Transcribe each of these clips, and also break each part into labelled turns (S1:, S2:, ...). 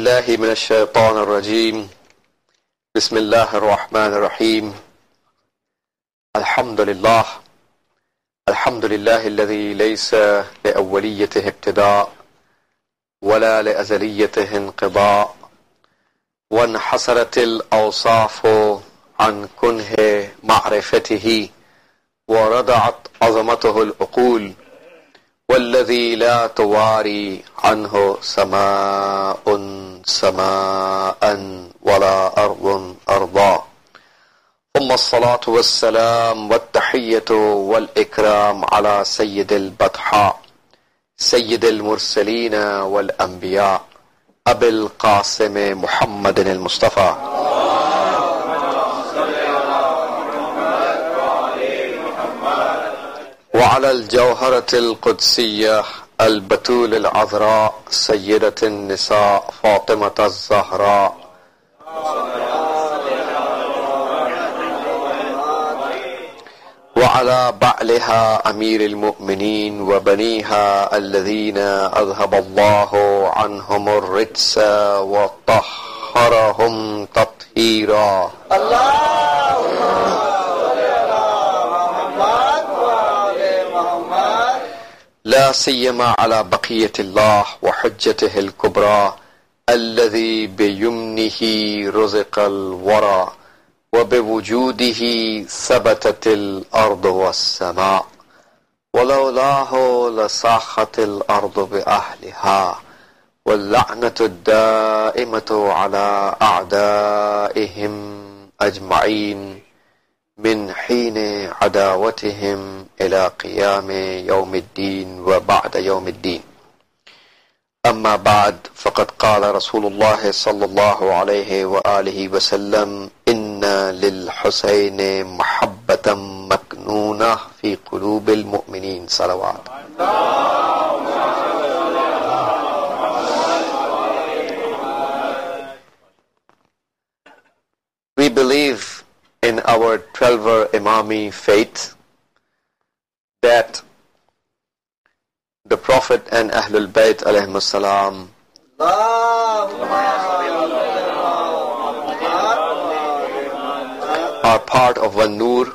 S1: بالله من الشيطان الرجيم بسم الله الرحمن الرحيم الحمد لله الذي ليس لأوليته ابتداء ولا لأزليته انقضاء وانحصرت الأوصاف عن كنه معرفته ورضعت عظمته العقول والذي لا تواري عنه سماء ولا أرض أرضا ثم الصلاة والسلام والتحية والإكرام على سيد البطحاء سيد المرسلين والأنبياء أبي القاسم محمد المصطفى وعلى الجوهرة القدسية البتول العذراء سيدة النساء فاطمة الزهراء وعلى بعلها أمير المؤمنين وبنيها الذين أذهب الله عنهم الرجس وطهرهم تطهيرا لا سيما على بقية الله وحجته الكبرى الذي بيمنه رزق الورى وبوجوده ثبتت الأرض والسماء ولولاه لصاخت الأرض بأهلها واللعنة الدائمة على أعدائهم أجمعين من حين عداوتهم إلى قيام يوم الدين وبعد يوم الدين أما بعد فقد قال رسول الله صلى الله عليه وآله وسلم إن للحسين محبة مكنونة في قلوب المؤمنين صلوات We believe in our 12-er Imami faith that the Prophet and Ahlul Bayt alayhimus salam are part of one nur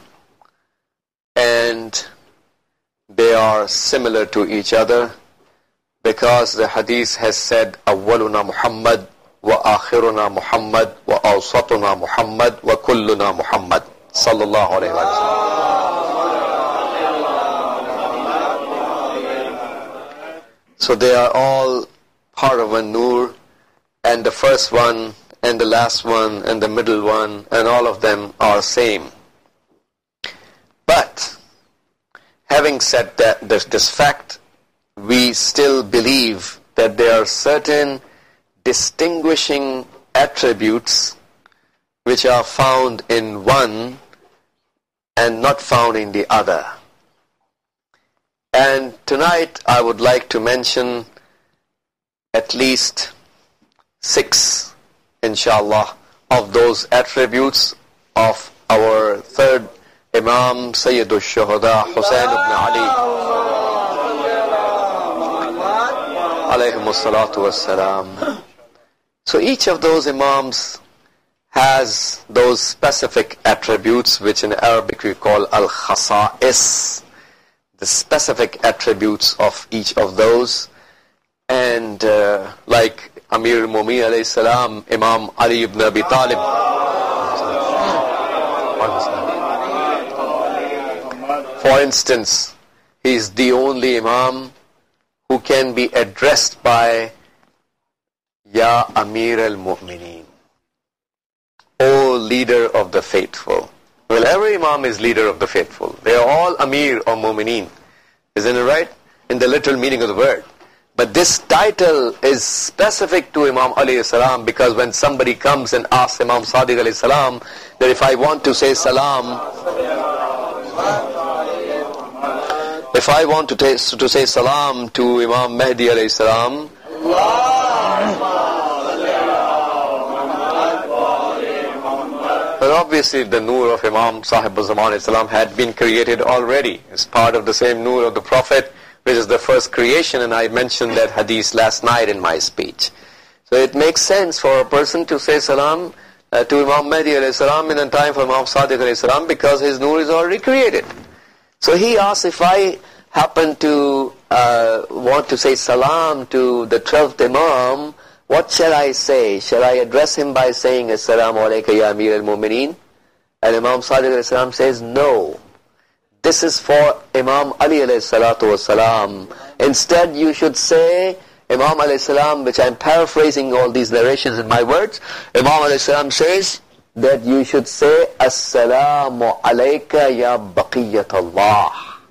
S1: and they are similar to each other because the hadith has said awwaluna Muhammad wa akhiruna Muhammad wa awsatuna Muhammad wa kulluna Muhammad sallallahu alayhi wa sallam. So they are all part of a nur, and the first one and the last one and the middle one and all of them are same. But having said that, this fact, we still believe that there are certain distinguishing attributes which are found in one and not found in the other. And tonight I would like to mention at least 6, inshallah, of those attributes of our third Imam Sayyidul Shuhada Hussain ibn Ali alayhimus salatu wassalam. So each of those Imams has those specific attributes which in Arabic we call al-khasa'is, the specific attributes of each of those. And like Amir al-Mu'minin alayhi salam, Imam Ali ibn Abi Talib, for instance, he is the only Imam who can be addressed by Ya Amir al-Mu'mineen, O leader of the faithful. Well, every Imam is leader of the faithful. They are all Amir or Mu'mineen. Isn't it right? In the literal meaning of the word. But this title is specific to Imam alayhi salam because when somebody comes and asks Imam Sadiq alayhi salam that if I want to say salam, if I want to say salam to Imam Mahdi alayhi salam, but obviously the nur of Imam Sahib al-Zaman salam had been created already. It's part of the same nur of the Prophet, which is the first creation, and I mentioned that hadith last night in my speech. So So it makes sense for a person to say salam to Imam Mahdi alayhi salam in the time for Imam Sadiq alayhi salam, because his nur is already created. So he asks, if I happen to want to say salam to the 12th Imam, what shall I say? Shall I address him by saying Assalamu alayka ya Amir al-Mu'mineen? And Imam Sadiq alayhi salam says, no. This is for Imam Ali alayhi salatu wasalam. Instead you should say, Imam alayhi salam, which I'm paraphrasing all these narrations in my words, Imam alayhi salam says that you should say, Assalamu alayka ya baqiyat Allah.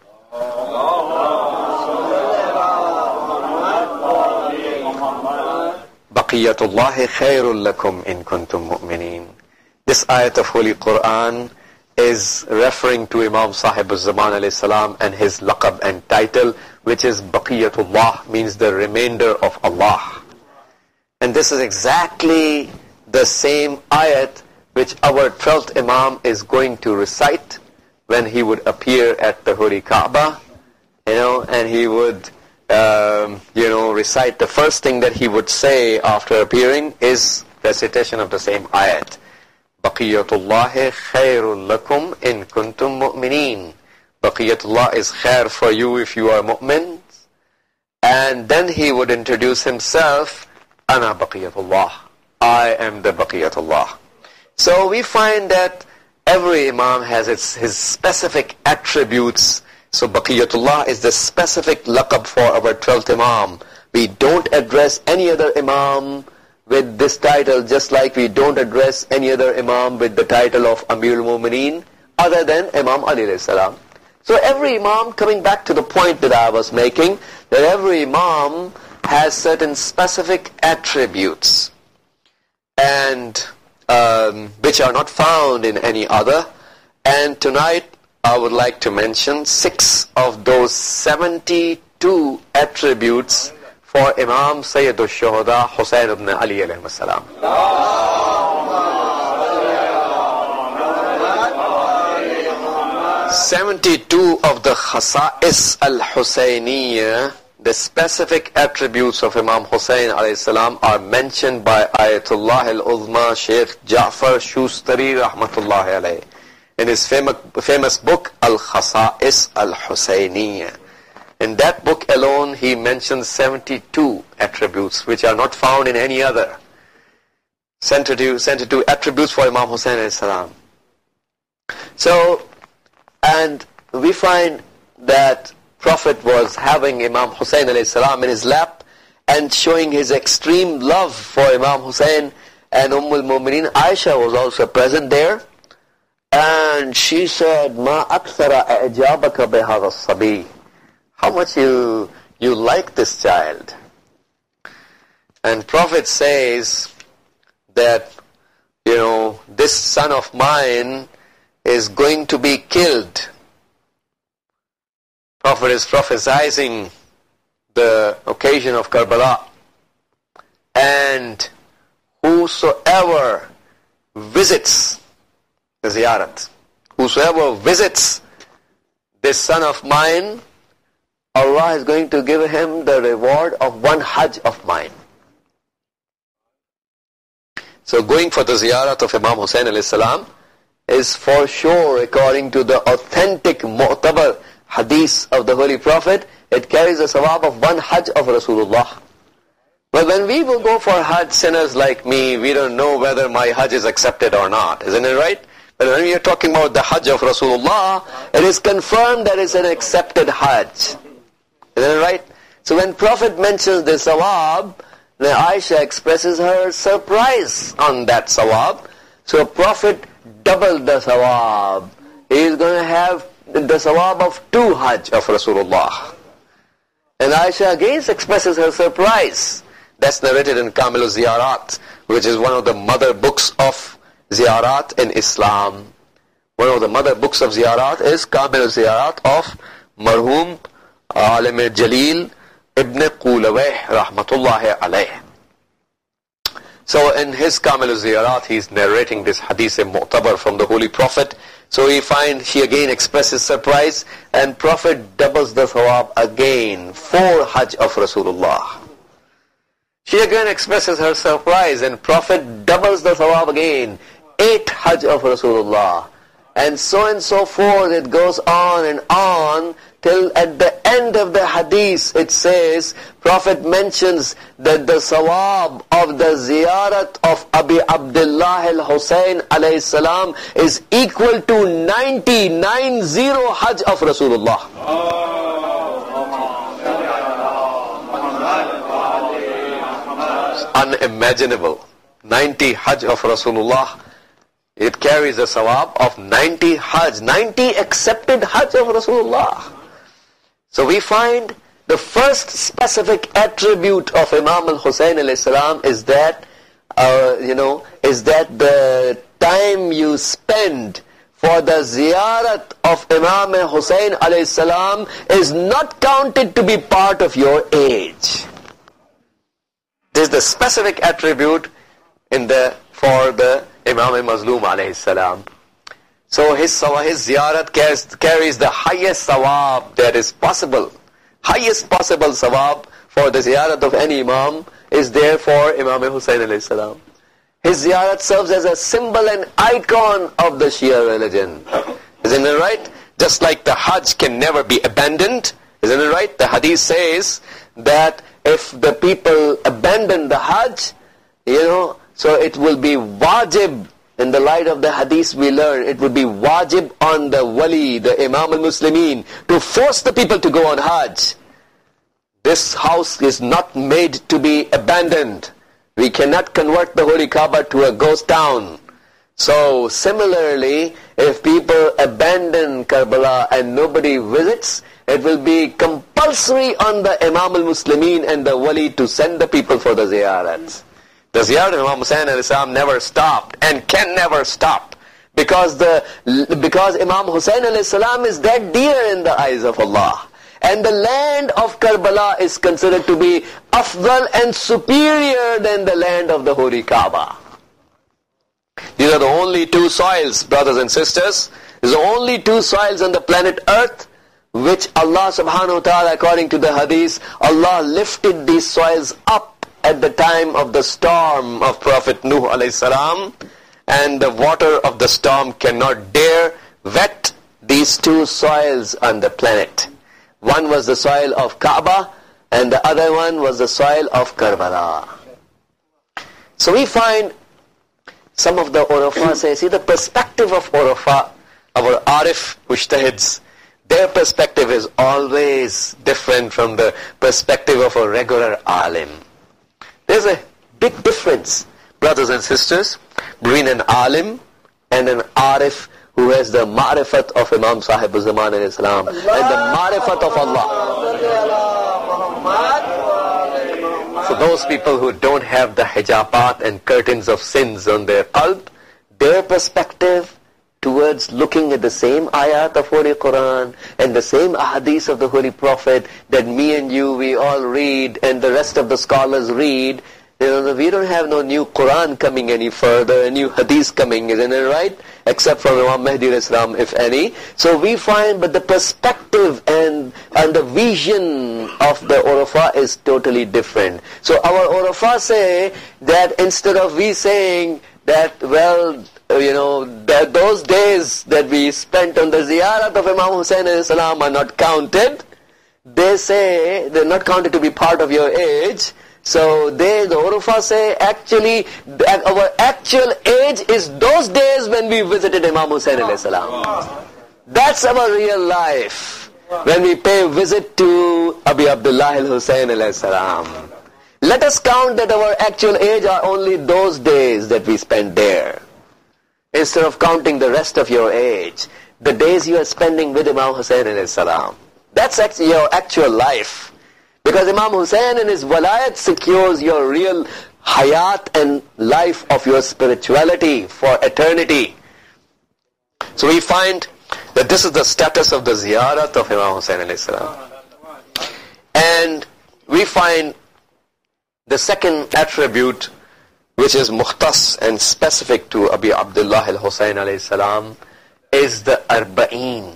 S1: Baqiyatullahi khairul lakum in kuntum mu'mineen. This ayat of Holy Quran is referring to Imam Sahib al-Zaman alayhi salam and his laqab and title, which is Baqiyatullah, means the remainder of Allah. And this is exactly the same ayat which our 12th Imam is going to recite when he would appear at the Holy Kaaba, and he would recite. The first thing that he would say after appearing is recitation of the same ayat. Baqiyatullahi khairul lakum in kuntum mu'mineen. Baqiyatullah is khair for you if you are mu'min. And then he would introduce himself, Ana Baqiyatullah. I am the Baqiyatullah. So we find that every Imam has his specific attributes. So Baqiyatullah is the specific laqab for our 12th Imam. We don't address any other Imam with this title, just like we don't address any other Imam with the title of Amir al-Mu'mineen other than Imam Ali alayhi salam. So every Imam, coming back to the point that I was making, that every Imam has certain specific attributes, and which are not found in any other. And tonight I would like to mention 6 of those 72 attributes for Imam Sayyidul Shuhada Hussain ibn Ali alayhi salam. 72 of the Khasa'is al-Husayniyya, the specific attributes of Imam Hussain alayhi salam, are mentioned by Ayatullah al-Uzma Shaykh Ja'far Shustari rahmatullahi alayhi in his famous book Al-Khasa'is al-Husayniyya. In that book alone, he mentions 72 attributes which are not found in any other. 72 attributes for Imam Hussain alayhi salam. So, and we find that Prophet was having Imam Hussain alayhi salam in his lap and showing his extreme love for Imam Hussain, and al-Mu'mineen Aisha was also present there, and she said, Ma akthara i'jabaka bihadha as-sabi. How much you like this child. And Prophet says that, this son of mine is going to be killed. Prophet is prophesying the occasion of Karbala. And whosoever visits the ziyarat, whosoever visits this son of mine, Allah is going to give him the reward of 1 Hajj of mine. So going for the ziyarat of Imam Hussain alayhi salam is for sure, according to the authentic mu'tabar hadith of the Holy Prophet, it carries the sawab of 1 Hajj of Rasulullah. But when we will go for Hajj, sinners like me, we don't know whether my Hajj is accepted or not. Isn't it right? But when we are talking about the Hajj of Rasulullah, it is confirmed that it's an accepted Hajj. Isn't it right? So when Prophet mentions the sawab, then Aisha expresses her surprise on that sawab. So Prophet doubled the sawab. He is going to have the sawab of 2 Hajj of Rasulullah. And Aisha again expresses her surprise. That's narrated in Kamil al-Ziyarat, which is one of the mother books of Ziyarat in Islam. One of the mother books of Ziyarat is Kamil al-Ziyarat of Marhum Alim al-Jalil Ibn Qulawayh rahmatullahi alayh. So in his Kamil al-Ziyarat, he is narrating this hadith mu'tabar from the Holy Prophet. So we find she again expresses surprise, and Prophet doubles the thawab again, 4 Hajj of Rasulullah. She again expresses her surprise, and Prophet doubles the thawab again. 8 Hajj of Rasulullah. And so forth. It goes on till at the end of the hadith it says, Prophet mentions that the sawab of the ziyarat of Abi Abdullah al-Husayn alayhi salam is equal to 90 Hajj of Rasulullah. It's unimaginable. 90 Hajj of Rasulullah. It carries a sawab of 90 Hajj, 90 accepted Hajj of Rasulullah. So we find the first specific attribute of Imam al-Husayn alayhi salam is that, is that the time you spend for the ziyarat of Imam al-Husayn alayhi salam is not counted to be part of your age. This is the specific attribute for the Imam al-Mazlum alayhi salam. So his ziyarat carries the highest sawab that is possible. Highest possible sawab for the ziyarat of any imam is there for Imam Hussain alayhi salam. His ziyarat serves as a symbol and icon of the Shia religion. Isn't it right? Just like the Hajj can never be abandoned. Isn't it right? The hadith says that if the people abandon the Hajj, so it will be wajib. In the light of the hadith we learn, it would be wajib on the wali, the Imam al-Muslimin, to force the people to go on Hajj. This house is not made to be abandoned. We cannot convert the Holy Kaaba to a ghost town. So similarly, if people abandon Karbala and nobody visits, it will be compulsory on the Imam al-Muslimin and the wali to send the people for the ziyarats. The ziyarat of Imam Hussain alayhi salam never stopped and can never stop because Imam Hussain alayhi salam is that dear in the eyes of Allah. And the land of Karbala is considered to be afdal and superior than the land of the Holy Kaaba. These are the only two soils, brothers and sisters. These are the only two soils on the planet Earth which Allah subhanahu wa ta'ala, according to the hadith, Allah lifted these soils up at the time of the storm of Prophet Nuh alayhi salam, and the water of the storm cannot dare wet these two soils on the planet. One was the soil of Kaaba and the other one was the soil of Karbala. So we find some of the Urafa say, see the perspective of Urafa, our Arif Mujtahids, their perspective is always different from the perspective of a regular alim. There's a big difference, brothers and sisters, between an alim and an arif who has the ma'rifat of Imam Sahib al-Zaman alayhi salam and the ma'rifat of Allah. So those people who don't have the hijabat and curtains of sins on their qalb, their perspective towards looking at the same ayat of Holy Quran and the same ahadith of the Holy Prophet that me and you, we all read and the rest of the scholars read, we don't have no new Quran coming any further, a new hadith coming, isn't it right? Except from Imam Mahdi al-Islam, if any. So we find, but the perspective and the vision of the Urafa is totally different. So our Urafa say that instead of we saying that, well, that those days that we spent on the ziyarat of Imam Hussain alayhi salam are not counted. They say they're not counted to be part of your age. So the Urafa say actually that our actual age is those days when we visited Imam Hussain alayhi salam. That's our real life. When we pay a visit to Abi Abdullah al-Husayn alayhi salam. Let us count that our actual age are only those days that we spent there. Instead of counting the rest of your age, the days you are spending with Imam Hussain alayhi salam. That's actually your actual life. Because Imam Hussain and his walayat secures your real hayat and life of your spirituality for eternity. So we find that this is the status of the ziyarat of Imam Hussain alayhi salam. And we find the second attribute which is mukhtas and specific to Abi Abdullah al-Husayn alayhi salam is the Arba'een.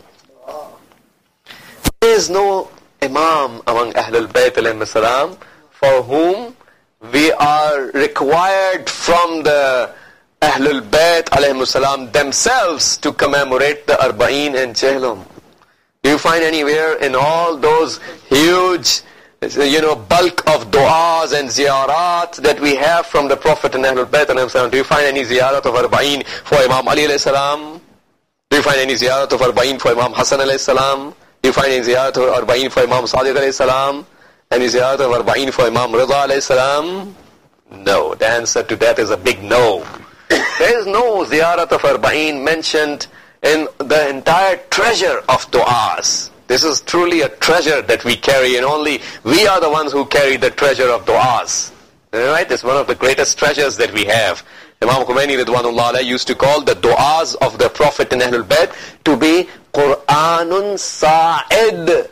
S1: There is no Imam among Ahlul Bayt alayhi salam for whom we are required from the Ahlul Bayt alayhimus salam themselves to commemorate the Arba'een in Jhelum. Do you find anywhere in all those huge, bulk of du'as and ziyarat that we have from the Prophet and Ahlul Bayt alayhimus salam, do you find any ziyarat of Arba'een for Imam Ali alayhis salam? Do you find any ziyarat of Arba'een for Imam Hassan alayhis salam? Do you find any ziyarat of Arba'een for Imam Sadiq alayhis salam? Any ziyarat of Arba'een for Imam Rida alayhis salam? No. The answer to that is a big no. There is no ziyarat of Arba'een mentioned in the entire treasure of du'as. This is truly a treasure that we carry, and only we are the ones who carry the treasure of du'as. Right? It's one of the greatest treasures that we have. Imam Khomeini Ridwanullah alayhi used to call the du'as of the Prophet and Ahlul Bayt to be Qur'anun Sa'id.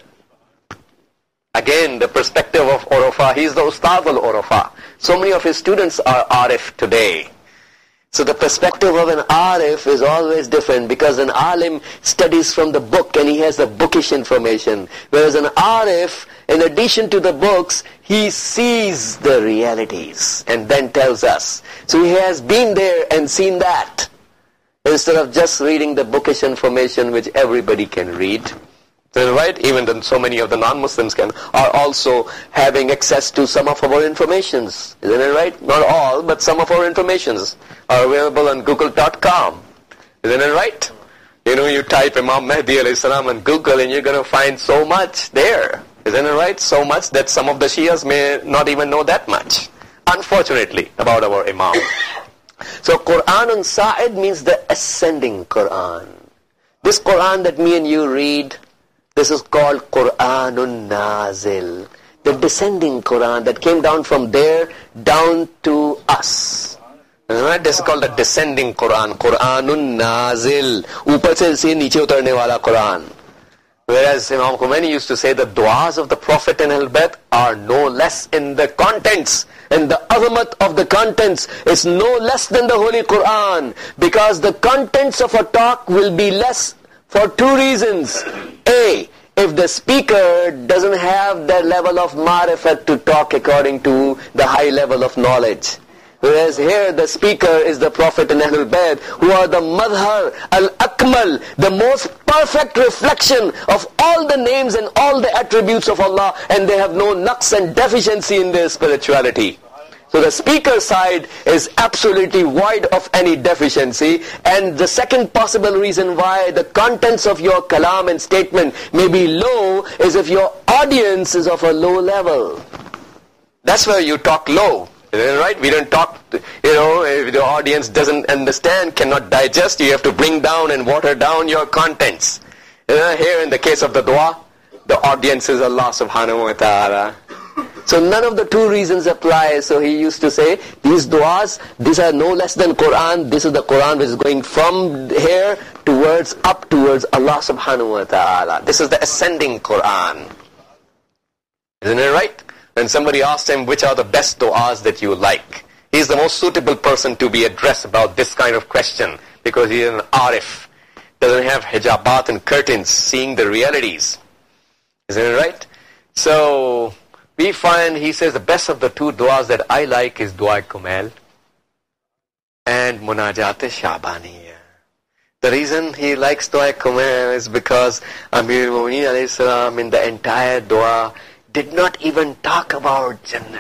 S1: Again, the perspective of Urafa. He is the Ustad al-Urafa. So many of his students are Arif today. So the perspective of an Arif is always different, because an Alim studies from the book and he has the bookish information. Whereas an Arif, in addition to the books, he sees the realities and then tells us. So he has been there and seen that, instead of just reading the bookish information which everybody can read. Right? Even then so many of the non-Muslims are also having access to some of our informations. Isn't it right? Not all, but some of our informations are available on google.com. Isn't it right? You type Imam Mahdi alayhi salam on Google and you're going to find so much there. Isn't it right? So much that some of the Shias may not even know that much, unfortunately, about our Imam. So Qur'anun Sa'id means the ascending Qur'an. This Qur'an that me and you read, this is called Qur'anun Nazil, the descending Qur'an that came down from there down to us. Right? This is called the descending Qur'an, Qur'anun Nazil, upar se niche utarne wala Qur'an. Whereas Imam Khomeini used to say the du'as of the Prophet and Ahlul Bayt are no less in the contents, and the azamat of the contents is no less than the Holy Qur'an, because the contents of a talk will be less for two reasons. A, if the speaker doesn't have that level of marifat to talk according to the high level of knowledge. Whereas here the speaker is the Prophet and Ahlul Bayt, who are the madhar, al-akmal, the most perfect reflection of all the names and all the attributes of Allah, and they have no naqs and deficiency in their spirituality. So the speaker side is absolutely void of any deficiency. And the second possible reason why the contents of your kalam and statement may be low is if your audience is of a low level. That's where you talk low. Right? We don't talk, if the audience doesn't understand, cannot digest, you have to bring down and water down your contents. Here in the case of the dua, the audience is Allah subhanahu wa ta'ala. So none of the two reasons apply. So he used to say, these du'as, these are no less than Qur'an. This is the Qur'an which is going from here towards, up towards Allah subhanahu wa ta'ala. This is the ascending Qur'an. Isn't it right? When somebody asked him, which are the best du'as that you like? He's the most suitable person to be addressed about this kind of question, because he is an arif. Doesn't have hijabat and curtains, seeing the realities. Isn't it right? So we find, he says, the best of the two du'as that I like is Dua Kumail and Munajat Shabaniya. The reason he likes Dua Kumail is because Amir al-Mu'mineen alayhi salam in the entire dua did not even talk about Jannat.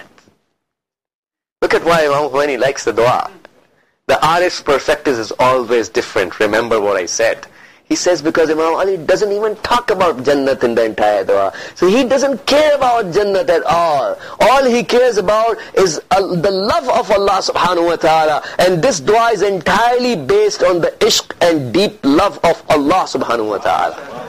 S1: Look at why Imam Khomeini likes the dua. The Arif's perspective is always different. Remember what I said. He says because Imam Ali doesn't even talk about Jannat in the entire dua. So he doesn't care about Jannat at all. All he cares about is the love of Allah subhanahu wa ta'ala. And this dua is entirely based on the ishq and deep love of Allah subhanahu wa ta'ala.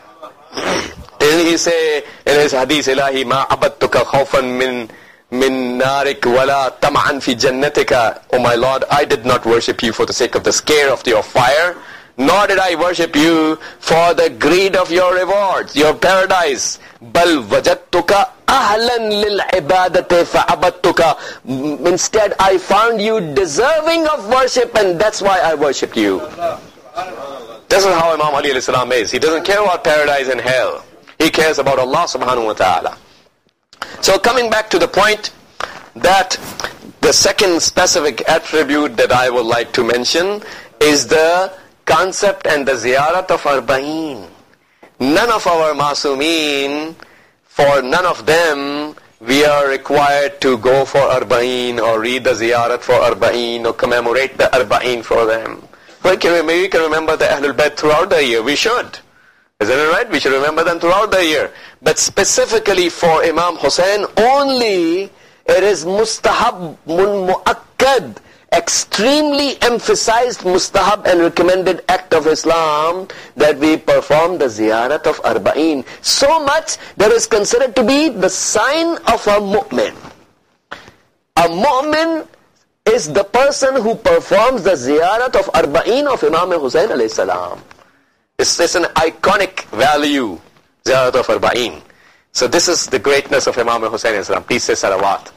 S1: Didn't he say in his hadith, Ilahi ma abadtuka khawfan min narik wala tama'an fi jannatika. Oh my Lord, I did not worship you for the sake of the scare of your fire, nor did I worship you for the greed of your rewards, your paradise. Bal wajadtuka ahlan lil ibadati fa'abadtuka. Instead, I found you deserving of worship, and that's why I worshipped you. This is how Imam Ali alayhi salam is. He doesn't care about paradise and hell. He cares about Allah subhanahu wa ta'ala. So coming back to the point, that the second specific attribute that I would like to mention is the concept and the ziyarat of arba'in. None of our masumeen, for none of them, we are required to go for arba'in or read the ziyarat for arba'in or commemorate the arba'in for them. We can remember the Ahlul Bayt throughout the year. We should. Isn't it right? We should remember them throughout the year. But specifically for Imam Hussein only, it is mustahab mu'akkad, extremely emphasized mustahab and recommended act of Islam that we perform the ziyarat of arba'in. So much that is considered to be the sign of a mu'min. A mu'min is the person who performs the ziyarat of arba'in of Imam Hussein alayhi salam. It's an iconic value, ziyarat of arba'in. So this is the greatness of Imam Hussein alayhi salam. Please say salawat.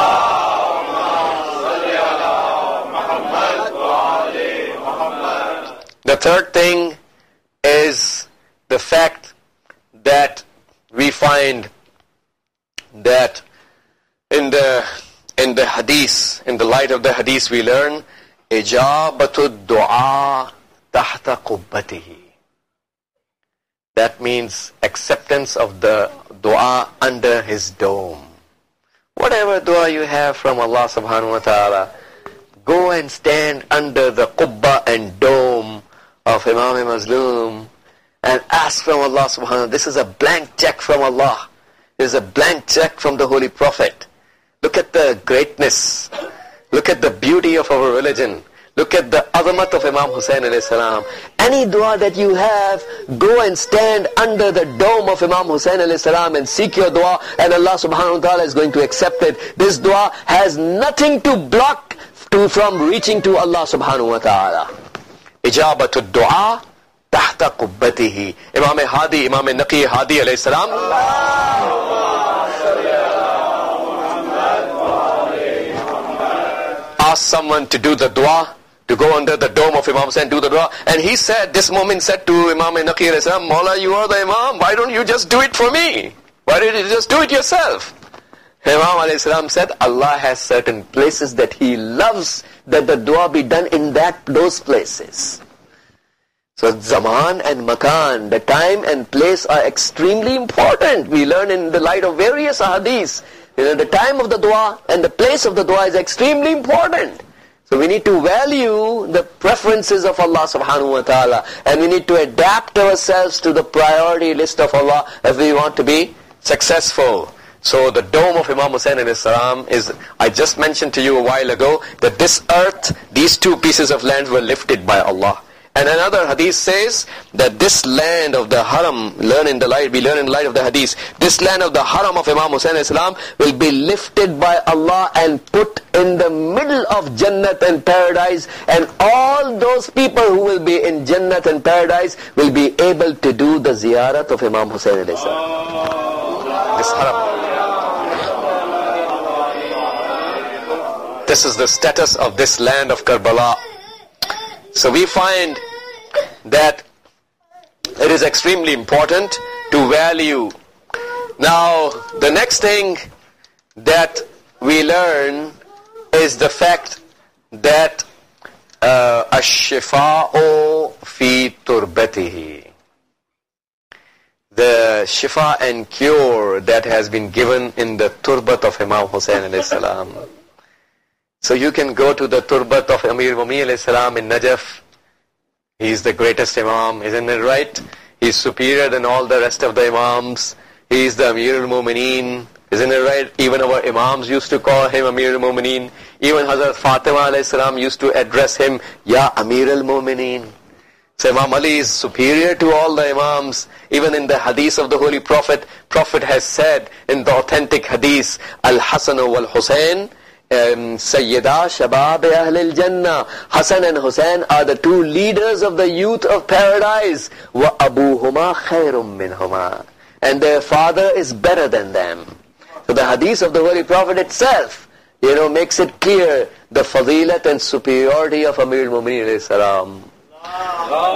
S1: The third thing is the fact that we find that in the hadith, in the light of the hadith, we learn ijabatu du'a tahta qubbatihi. That means acceptance of the dua under his dome. Whatever dua you have from Allah subhanahu wa ta'ala, go and stand under the qubba and dome of Imam Mazloom and ask from Allah subhanahu wa ta'ala. This is a blank check from Allah. This is a blank check from the Holy Prophet. Look at the greatness. Look at the beauty of our religion. Look at the azamat of Imam Hussein alayhi salam. Any dua that you have, go and stand under the dome of Imam Hussein alayhi salam and seek your dua, and Allah subhanahu wa ta'ala is going to accept it. This dua has nothing to block from reaching to Allah subhanahu wa ta'ala. Ijabatu du'a tahta qubbatihi. Imam Naqi Hadi alayhi salam. Asked someone to do the dua, to go under the dome of Imam Hussein, do the dua. And he said, this moment said to Imam Naqi alayhi salam, Mawla, you are the Imam, why don't you just do it for me? Why don't you just do it yourself? Imam alayhi salam said, Allah has certain places that He loves that the dua be done in those places. So zaman and makan, the time and place are extremely important. We learn in the light of various ahadiths. The time of the dua and the place of the dua is extremely important. So we need to value the preferences of Allah subhanahu wa ta'ala, and we need to adapt ourselves to the priority list of Allah if we want to be successful. So the dome of Imam Hussein alayhi salam is, I just mentioned to you a while ago, that this earth, these two pieces of land were lifted by Allah. And another hadith says that this land of the haram, we learn in the light of the hadith, this land of the haram of Imam Hussein alayhi salam will be lifted by Allah and put in the middle of Jannat and paradise, and all those people who will be in Jannat and paradise will be able to do the ziyarat of Imam Hussein alayhi salam. This haram. This is the status of this land of Karbala. So we find that it is extremely important to value. Now, the next thing that we learn is the fact that ash-shifa'u fi turbatihi. The shifa and cure that has been given in the turbat of Imam Hussein alayhi salam. So you can go to the turbat of Amir Mu'min alayhi salam in Najaf. He is the greatest Imam, isn't it right? He is superior than all the rest of the Imams. He is the Amir al-Mu'mineen, isn't it right? Even our Imams used to call him Amir al-Mu'mineen. Even Hazrat Fatima alayhi salam used to address him, Ya Amir al-Mu'mineen. So Imam Ali is superior to all the Imams. Even in the hadith of the Holy Prophet, Prophet has said in the authentic hadith, Al-Hasan wal-Husayn, Sayyida Shabab Ahl al-Jannah. Hassan and Hussein are the two leaders of the youth of paradise. Wa abuhuma khairum minhuma. And their father is better than them. So the hadith of the Holy Prophet itself, makes it clear the fadilat and superiority of Amir al-Mu'mineen alayhi salam.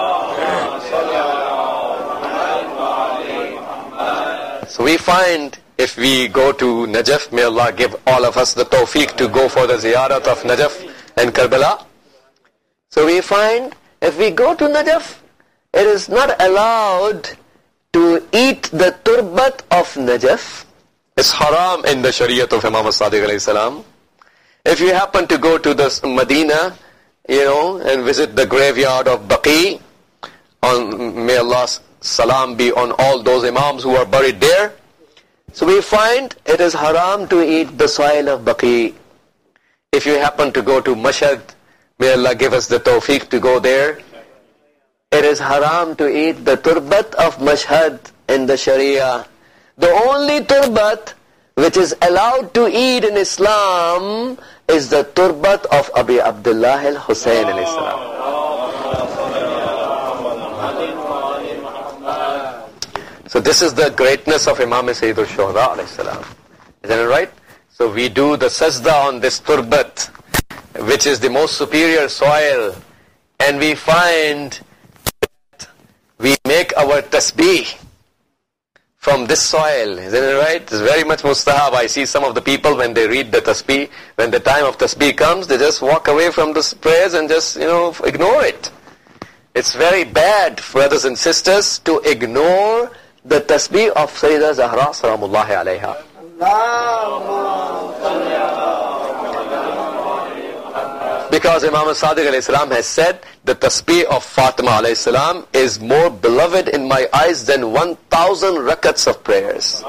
S1: So we find if we go to Najaf, may Allah give all of us the tawfiq to go for the ziyarat of Najaf and Karbala. So we find if we go to Najaf, it is not allowed to eat the turbat of Najaf. It's haram in the Shariat of Imam as-Sadiq alayhi salam. If you happen to go to the Medina, and visit the graveyard of Baqi, may Allah's salam be on all those Imams who are buried there. So we find it is haram to eat the soil of Baqi. If you happen to go to Mashhad, may Allah give us the tawfiq to go there. It is haram to eat the turbat of Mashhad in the Sharia. The only turbat which is allowed to eat in Islam is the turbat of Abi Abdullah al-Husayn alayhi salam. So this is the greatness of Imam Sayyidul Shuhada alayhi salam. Isn't it right? So we do the sajda on this turbat, which is the most superior soil, and we find that we make our tasbih from this soil. Isn't it right? It's very much mustahab. I see some of the people when they read the tasbih, when the time of tasbih comes, they just walk away from the prayers and just, ignore it. It's very bad, brothers and sisters, to ignore the tasbih of Sayyidah Zahra salamullahi alayha. Because Imam as-Sadiq alayhi salam has said, the tasbih of Fatima alayhi salam is more beloved in my eyes than 1,000 rakats of prayers.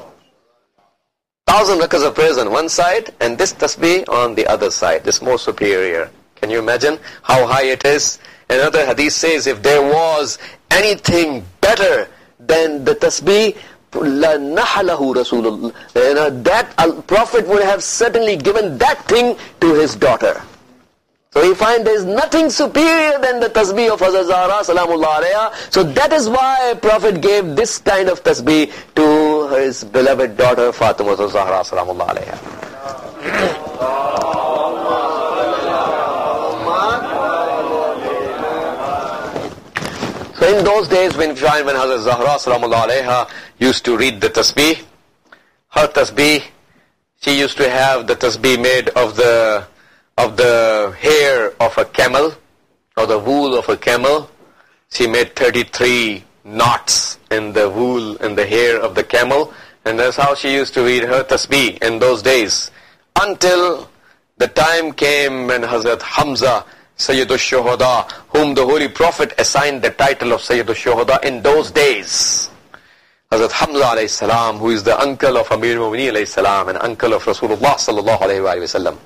S1: 1,000 rakats of prayers on one side, and this tasbih on the other side. This more superior. Can you imagine how high it is? Another hadith says, if there was anything better than the tasbih, لَنَحَلَهُ رَسُولُ اللَّهِ, that Prophet would have certainly given that thing to his daughter. So we find there is nothing superior than the tasbih of Hazrat Zahra salamullah alayha. So that is why Prophet gave this kind of tasbih to his beloved daughter Fatima Zahra salamullah alayha. So in those days when Hazrat Zahra salamullah alayha used to read the tasbih, her tasbih, she used to have the tasbih made of the hair of a camel, or the wool of a camel. She made 33 knots in the wool and the hair of the camel, and that's how she used to read her tasbih in those days. Until the time came when Hazrat Hamza, Sayyidul Shuhada, whom the Holy Prophet assigned the title of Sayyidul Shuhada in those days. Hazrat Hamza alayhi salam, who is the uncle of Amir al-Mu'mineen alayhi salam, and uncle of Rasulullah sallallahu alayhi wa sallam.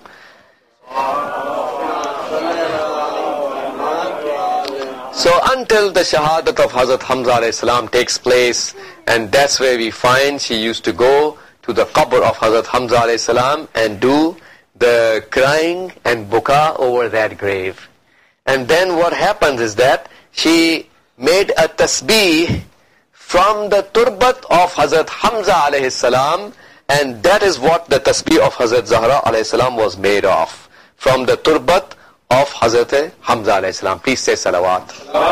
S1: So until the shahadat of Hazrat Hamza alayhi salam takes place, and that's where we find she used to go to the qabr of Hazrat Hamza alayhi salam and do the crying and buka over that grave. And then what happens is that she made a tasbih from the turbat of Hazrat Hamza alayhi salam, and that is what the tasbih of Hazrat Zahra alayhi salam was made of. From the turbat of Hazrat Hamza alayhi salam. Please say salawat.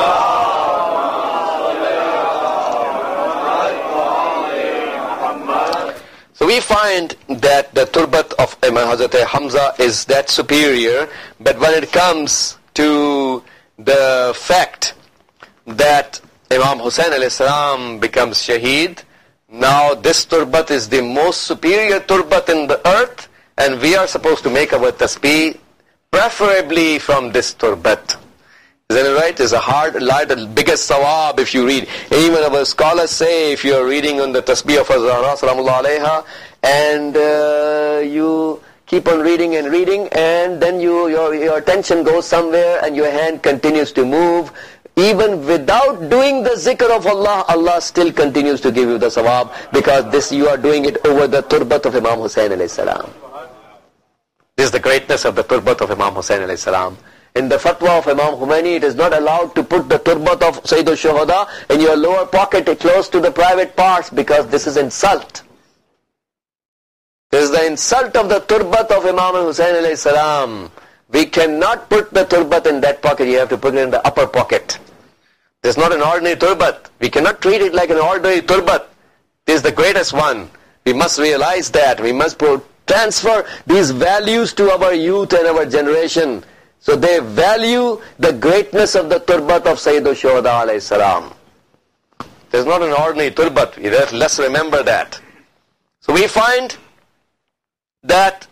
S1: So we find that the turbat of Hazrat Hamza is that superior, but when it comes to the fact that Imam Hussain alayhi salam becomes shaheed, now this turbat is the most superior turbat in the earth, and we are supposed to make our tasbih preferably from this turbat. Isn't it right? It's a hard light, the biggest sawab if you read. Even our scholars say if you are reading on the tasbih of Zahra salamullah alayha, and you keep on reading and reading, and then your attention goes somewhere and your hand continues to move, even without doing the zikr of Allah, Allah still continues to give you the sawab, because this you are doing it over the turbat of Imam Hussain alayhi salam. This is the greatness of the turbat of Imam Hussain alayhi salam. In the fatwa of Imam Khomeini, it is not allowed to put the turbat of Sayyidul Shuhada in your lower pocket close to the private parts, because this is insult. This is the insult of the turbat of Imam Hussain alayhi salam. We cannot put the turbat in that pocket, you have to put it in the upper pocket. This is not an ordinary turbat. We cannot treat it like an ordinary turbat. This is the greatest one. We must realize that. We must transfer these values to our youth and our generation. So they value the greatness of the turbat of Sayyidu Shuhada alayhi salam. There's not an ordinary turbat. Let's remember that. So we find that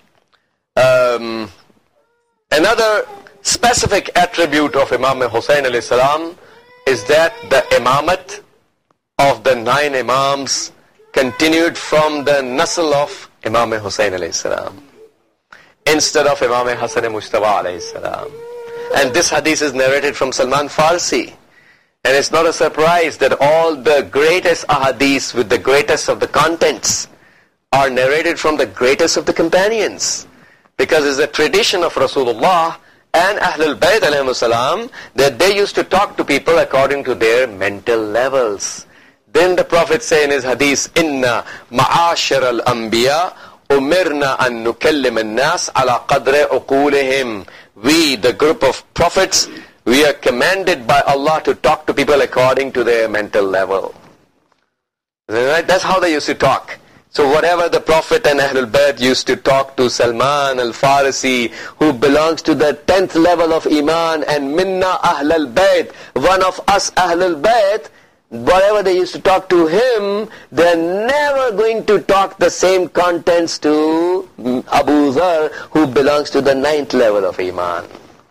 S1: another specific attribute of Imam Hussain alayhi salam is that the imamat of the 9 imams continued from the nasl of Imam Hussain alayhi salam instead of Imam Hassan Mujtaba alayhi salam. And this hadith is narrated from Salman Farsi. And it's not a surprise that all the greatest ahadith with the greatest of the contents are narrated from the greatest of the companions. Because it's a tradition of Rasulullah and Ahlul Bayt alayhimus salam that they used to talk to people according to their mental levels. Then the Prophet said in his hadith, Inna ma'ashar al-anbiya umirna an nukallim an-nas ala qadri uqulihim. We, the group of prophets, we are commanded by Allah to talk to people according to their mental level. Right? That's how they used to talk. So whatever the Prophet and Ahlul Bayt used to talk to Salman al-Farisi, who belongs to the 10th level of Iman, and Minna Ahlul Bayt, one of us Ahlul Bayt, whatever they used to talk to him, they're never going to talk the same contents to Abu Dhar, who belongs to the 9th level of Iman.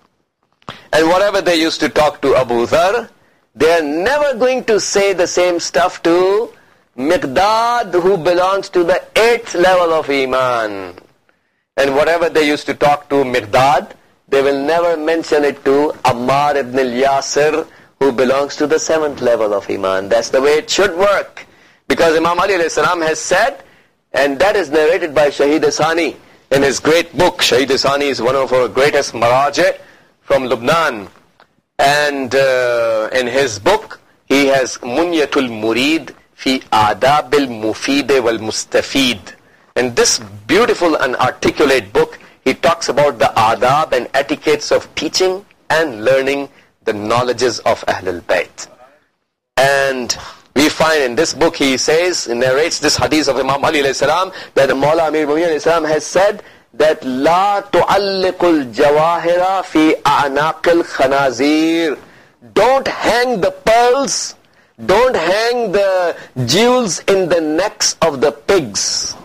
S1: And whatever they used to talk to Abu Dhar, they're never going to say the same stuff to Miqdad, who belongs to the 8th level of Iman. And whatever they used to talk to Miqdad, they will never mention it to Ammar ibn al-Yasir, who belongs to the 7th level of Iman. That's the way it should work. Because Imam Ali alayhi salam has said, and that is narrated by Shahid Asani in his great book. Shahid Asani is one of our greatest marajeh from Lebanon. And in his book, he has Munyatul Murid fi Adab al-Mufid wal-Mustafid. In this beautiful and articulate book, he talks about the adab and etiquettes of teaching and learning the knowledges of Ahlul Bayt. And we find in this book, he says, he narrates this hadith of Imam Ali alayhi salam, that Mawla Amir Mu'minin alayhi salam has said that La tu'alliqul jawahira fi a'naqil khanazir. Don't hang the pearls, don't hang the jewels in the necks of the pigs.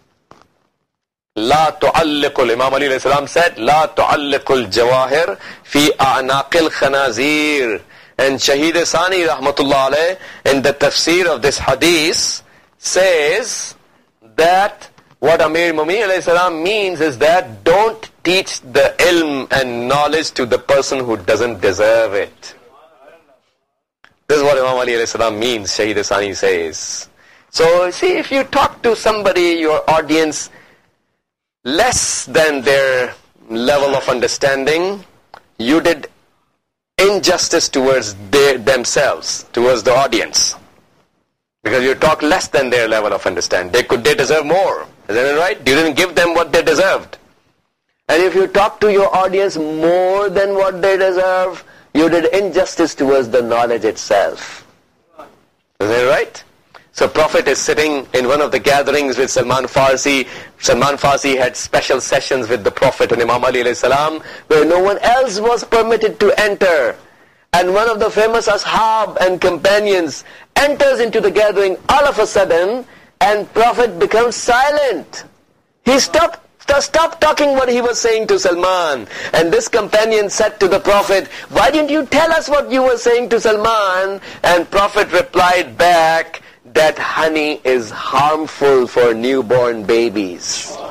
S1: La tu'alliqul, Imam Ali alayhi salam said, La tu'alliqul jawahir fi a'naqil khanazir. And Shaheed Sani rahmatullah alayh, in the tafsir of this hadith, says that what Amir Mu'minin alayhi salam means is that don't teach the ilm and knowledge to the person who doesn't deserve it. This is what Imam Ali alayhi salam means, Shaheed Sani says. So see, if you talk to somebody, your audience, less than their level of understanding, you did injustice towards themselves, towards the audience. Because you talk less than their level of understanding. They deserve more. Isn't it right? You didn't give them what they deserved. And if you talk to your audience more than what they deserve, you did injustice towards the knowledge itself. Isn't it right? So Prophet is sitting in one of the gatherings with Salman Farsi. Salman Farsi had special sessions with the Prophet and Imam Ali alayhi salam, where no one else was permitted to enter. And one of the famous ashab and companions enters into the gathering all of a sudden, and Prophet becomes silent. He stopped talking what he was saying to Salman. And this companion said to the Prophet, why didn't you tell us what you were saying to Salman? And Prophet replied back, that honey is harmful for newborn babies.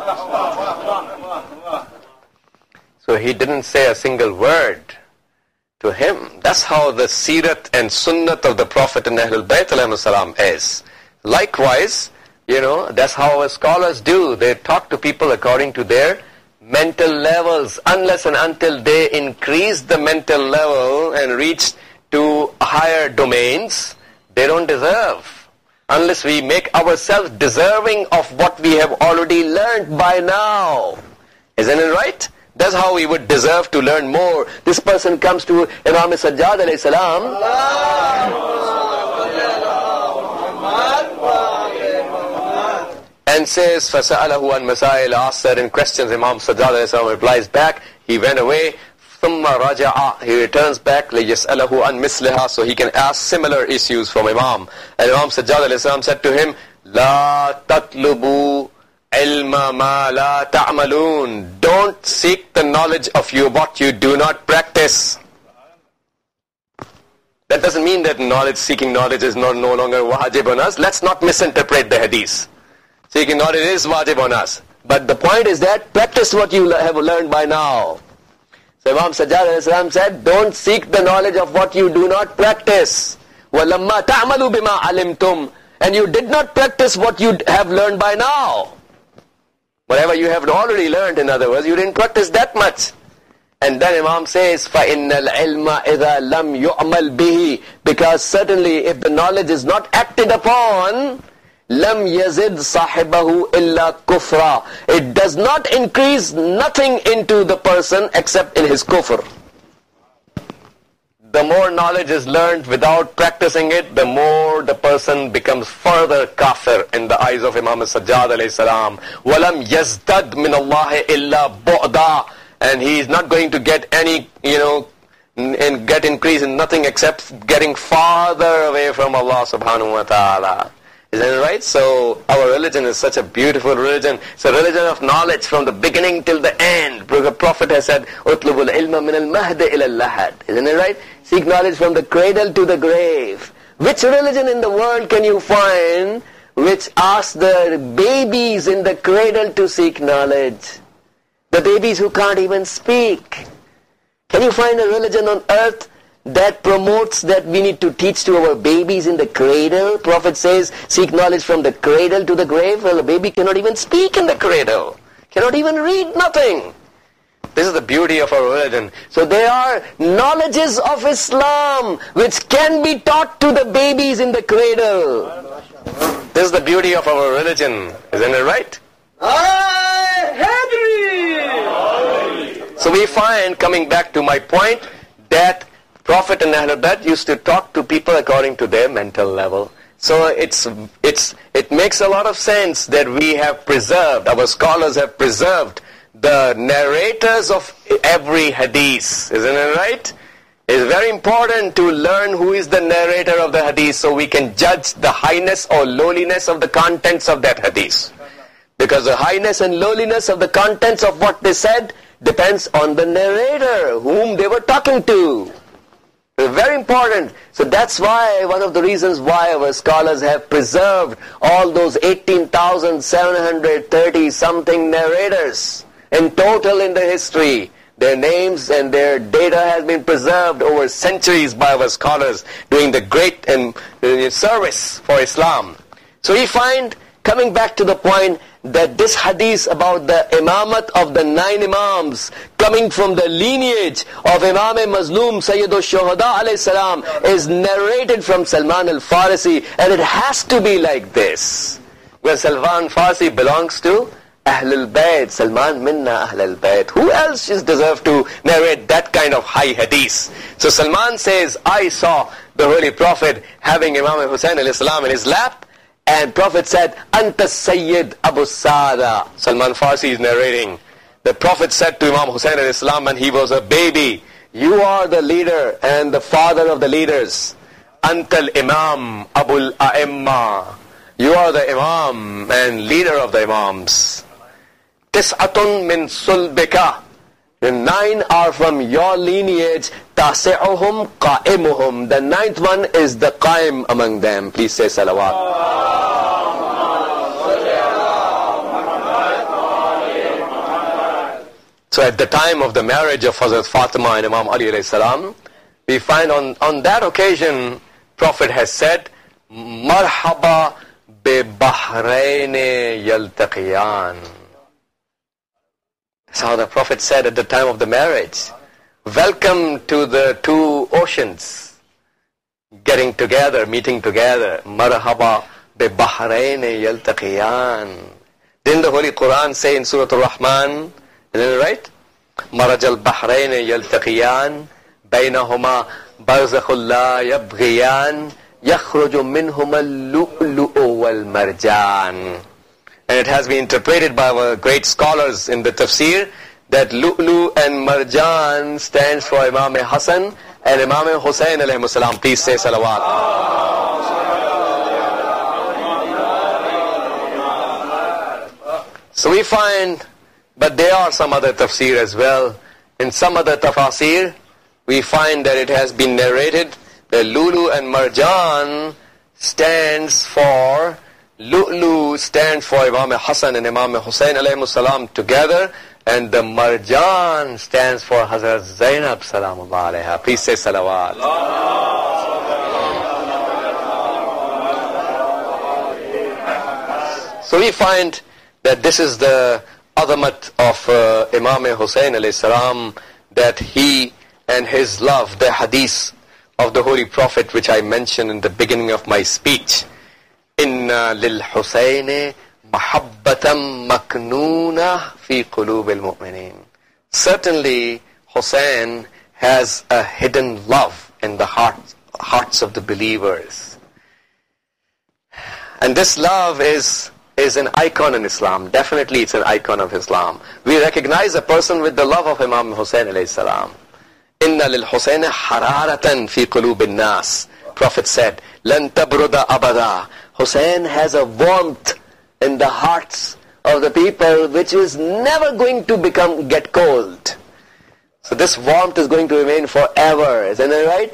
S1: So he didn't say a single word to him. That's how the seerat and sunnat of the Prophet and Ahlul Bayt alayhi salam is. Likewise, that's how our scholars do. They talk to people according to their mental levels, unless and until they increase the mental level and reach to higher domains, they don't deserve. Unless we make ourselves deserving of what we have already learned by now. Isn't it right? That's how we would deserve to learn more. This person comes to Imam Sajjad alayhi salam. and says, فَسَأَلَهُ عَنْ مَسَائِلَ, asked certain questions. Imam Sajjad alayhi salam replies back. He went away. ثُمَّ رَجَعَ, he returns back. لِيَسْأَلَهُ عَنْ مِثْلِهَا, so he can ask similar issues from Imam. And Imam Sajjad alayhi salam said to him, لَا تَطْلُبُوا عِلْمَ مَا لَا تَعْمَلُونَ, don't seek the knowledge of what you do not practice. That doesn't mean that seeking knowledge is no longer wajib on us. Let's not misinterpret the hadith. Seeking knowledge is wajib on us. But the point is that practice what you have learned by now. So Imam Sajjad alayhi salam said, don't seek the knowledge of what you do not practice. وَلَمَّا تَعْمَلُوا بِمَا عَلِمْتُمْ, and you did not practice what you have learned by now. Whatever you have already learned, in other words, you didn't practice that much. And then Imam says, فَإِنَّ الْعِلْمَ إِذَا لَمْ يُعْمَلْ بِهِ, because certainly if the knowledge is not acted upon, لَمْ يَزِدْ صَاحِبَهُ إِلَّا كُفْرًا, it does not increase nothing into the person except in his kufr. The more knowledge is learned without practicing it, the more the person becomes further kafir in the eyes of Imam Sajjad alayhi salam. وَلَمْ يَزْدَدْ مِنَ اللَّهِ إِلَّا بُعْدًا, and he is not going to get any, get increase in nothing except getting farther away from Allah subhanahu wa ta'ala. Isn't it right? So our religion is such a beautiful religion. It's a religion of knowledge from the beginning till the end. The Prophet has said, "Utlubul ilma min al-mahd ila al-lahad." Isn't it right? Seek knowledge from the cradle to the grave. Which religion in the world can you find which asks the babies in the cradle to seek knowledge? The babies who can't even speak. Can you find a religion on earth that promotes that we need to teach to our babies in the cradle? Prophet says, seek knowledge from the cradle to the grave. Well, a baby cannot even speak in the cradle. Cannot even read nothing. This is the beauty of our religion. So there are knowledges of Islam which can be taught to the babies in the cradle. This is the beauty of our religion. Isn't it right? So we find, coming back to my point, that Prophet and Ahlul Bayt used to talk to people according to their mental level. So it makes a lot of sense that we have preserved, our scholars have preserved the narrators of every hadith. Isn't it right? It's very important to learn who is the narrator of the hadith so we can judge the highness or lowliness of the contents of that hadith. Because the highness and lowliness of the contents of what they said depends on the narrator, whom they were talking to. It's very important. So that's why, one of the reasons why our scholars have preserved all those 18,730 something narrators in total in the history. Their names and their data has been preserved over centuries by our scholars doing the great service for Islam. So we find, coming back to the point, that this hadith about the imamat of the 9 imams coming from the lineage of Imam Mazlum Sayyidul Shuhada alayhi salam is narrated from Salman al-Farisi, and it has to be like this. Well, Salman Farsi belongs to Ahlul Bayt. Salman minna Ahlul Bayt. Who else is deserved to narrate that kind of high hadith? So Salman says, I saw the Holy Prophet having Imam Hussain alayhi salam in his lap, and Prophet said, Anta Sayyid Abu Sada. Salman Farsi is narrating. The Prophet said to Imam Hussain alayhi salam when he was a baby, you are the leader and the father of the leaders. Antal Imam Abul A'imma. You are the Imam and leader of the Imams. Tis'atun min sulbika. The 9 are from your lineage. Tasi'uhum qa'imuhum. The 9th one is the qaim among them. Please say salawat. So at the time of the marriage of Hazrat Fatima and Imam Ali alayhi salam, we find on that occasion, Prophet has said, Marhaba bi bahrayni yaltaqiyan. That's how the Prophet said at the time of the marriage. Welcome to the 2 oceans getting together, meeting together. Marhaba bi bahrayni yaltaqiyan. Didn't the Holy Quran say in Surah Al-Rahman, isn't it right? Maraj al-bahrayni yaltaqiyan, baynahuma barzakhun la yabghiyan, yakhruju minhuma al-lu'lu'u wal-marjan. And it has been interpreted by our great scholars in the tafsir that Lu'lu and Marjan stands for Imam Hassan and Imam Hussain alayhi salam. Please say salawat. So we find, but there are some other tafsir as well. In some other tafasir, we find that it has been narrated that Lu'lu and Marjan stands for, Lu'lu stands for Imam Hassan and Imam Hussain alayhi salam together, and the Marjan stands for Hazrat Zainab salamullah alayha. Please say salawat. So we find that this is the azamat of Imam Hussain alayhi salam, that he and his love, the hadith of the Holy Prophet which I mentioned in the beginning of my speech. Inna lil Husayni mahabbatam maknoona fi qulub al-mu'minin. Certainly Hussain has a hidden love in the hearts of the believers. And this love is an icon in Islam. Definitely it's an icon of Islam. We recognize a person with the love of Imam Hussain alayhi salam. Inna lil Husayni hararatan fi qulub an-nas. Prophet said, lan tabruda abada. Hussain has a warmth in the hearts of the people which is never going to get cold. So this warmth is going to remain forever. Isn't it right?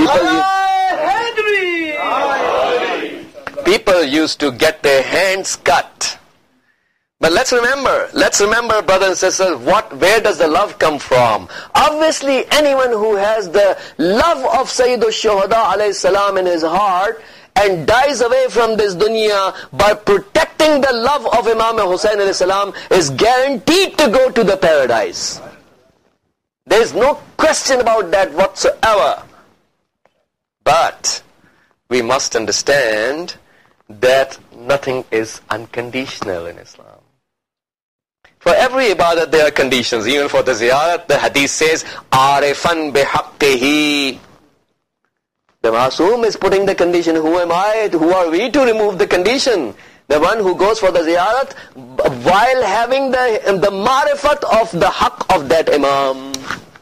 S1: People used to get their hands cut. But let's remember, brothers and sisters, where does the love come from? Obviously, anyone who has the love of Sayyidu Shuhada alayhi salam in his heart and dies away from this dunya by protecting the love of Imam Hussain alayhi salam is guaranteed to go to the paradise. There is no question about that whatsoever. But we must understand that nothing is unconditional in Islam. For every ibadat there are conditions. Even for the ziyarat, the hadith says, Arifan bihaqqihi. The Masoom is putting the condition. Who am I? Who are we to remove the condition? The one who goes for the ziyarat while having the marifat of the haqq of that imam.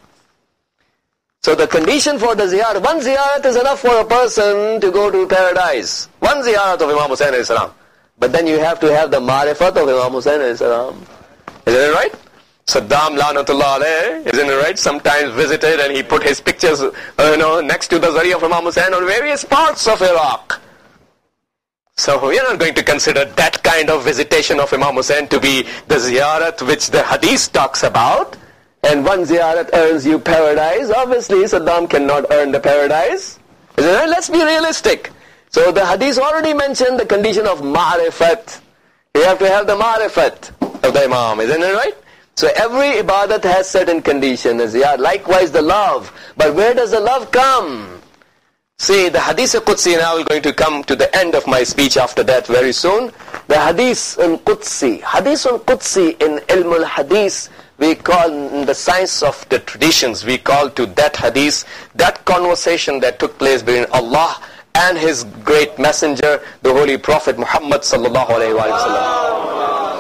S1: So the condition for the ziyarat, one ziyarat is enough for a person to go to paradise. One ziyarat of Imam Hussain alayhi salam. But then you have to have the marifat of Imam Hussain alayhi salam. Isn't it right? Saddam Lanatullah alayhi, isn't it right? Sometimes visited and he put his pictures next to the Zari of Imam Hussain on various parts of Iraq. So we are not going to consider that kind of visitation of Imam Hussain to be the ziyarat which the hadith talks about. And one ziyarat earns you paradise. Obviously Saddam cannot earn the paradise. Isn't it? Let's be realistic. So the hadith already mentioned the condition of ma'rifat. You have to have the ma'rifat of the imam. Isn't it right? So every ibadat has certain conditions. Likewise the love. But where does the love come? See, the hadith al-Qudsi, now I'm going to come to the end of my speech after that very soon. The hadith al-Qudsi. Hadith al-Qudsi in ilm al-hadith, we call, in the science of the traditions, we call to that hadith, that conversation that took place between Allah and His great messenger, the Holy Prophet Muhammad sallallahu alayhi wa sallam.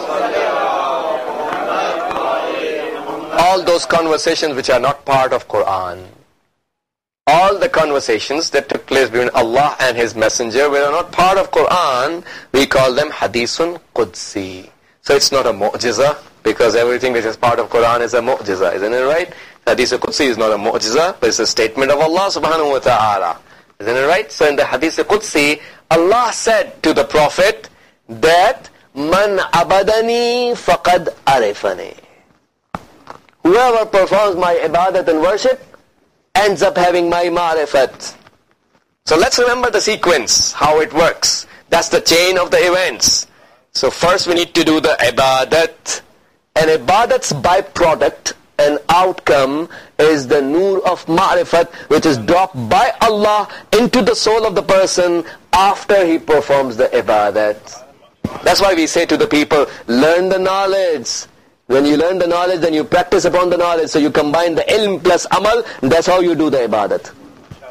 S1: All those conversations which are not part of Quran. All the conversations that took place between Allah and His messenger which are not part of Quran, we call them hadithun Qudsi. So it's not a mu'jiza, because everything which is part of Quran is a mu'jiza, isn't it right? Hadith al-Qudsi is not a mu'jiza, but it's a statement of Allah subhanahu wa ta'ala. Isn't it right? So in the Hadith al-Qudsi, Allah said to the Prophet that, Man abadani faqad arifani. Whoever performs my ibadat and worship ends up having my ma'rifat. So let's remember the sequence, how it works. That's the chain of the events. So first we need to do the ibadat. And ibadat's byproduct and outcome is the nur of ma'rifat, which is dropped by Allah into the soul of the person after he performs the ibadat. That's why we say to the people, learn the knowledge. When you learn the knowledge, then you practice upon the knowledge. So you combine the ilm plus amal, that's how you do the ibadat.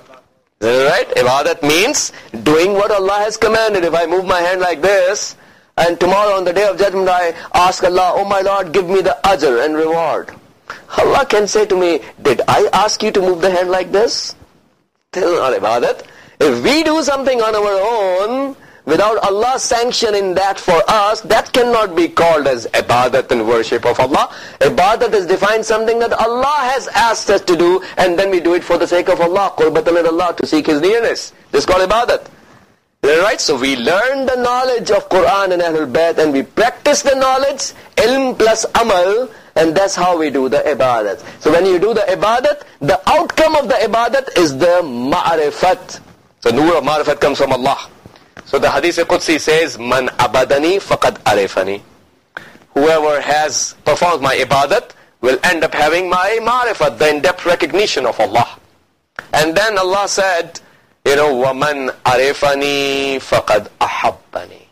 S1: Is that right? Ibadat means doing what Allah has commanded. If I move my hand like this, and tomorrow on the day of judgment I ask Allah, oh my Lord, give me the ajr and reward. Allah can say to me, did I ask you to move the hand like this? This is not ibadat. If we do something on our own, without Allah's sanction in that for us, that cannot be called as ibadat and worship of Allah. Ibadat is defined something that Allah has asked us to do, and then we do it for the sake of Allah, qurbatan ila Allah, to seek His nearness. This is called ibadat. Right? So we learn the knowledge of Quran and Ahlul Bayt, and we practice the knowledge, ilm plus amal, and that's how we do the ibadat. So when you do the ibadat, the outcome of the ibadat is the ma'rifat. So nur of ma'rifat comes from Allah. So the Hadith Qudsi says, Man abadani faqad arifani. Whoever has performed my ibadat will end up having my ma'rifat, the in-depth recognition of Allah. And then Allah said, وَمَنْ عَرِفَنِي فَقَدْ أَحَبَّنِي.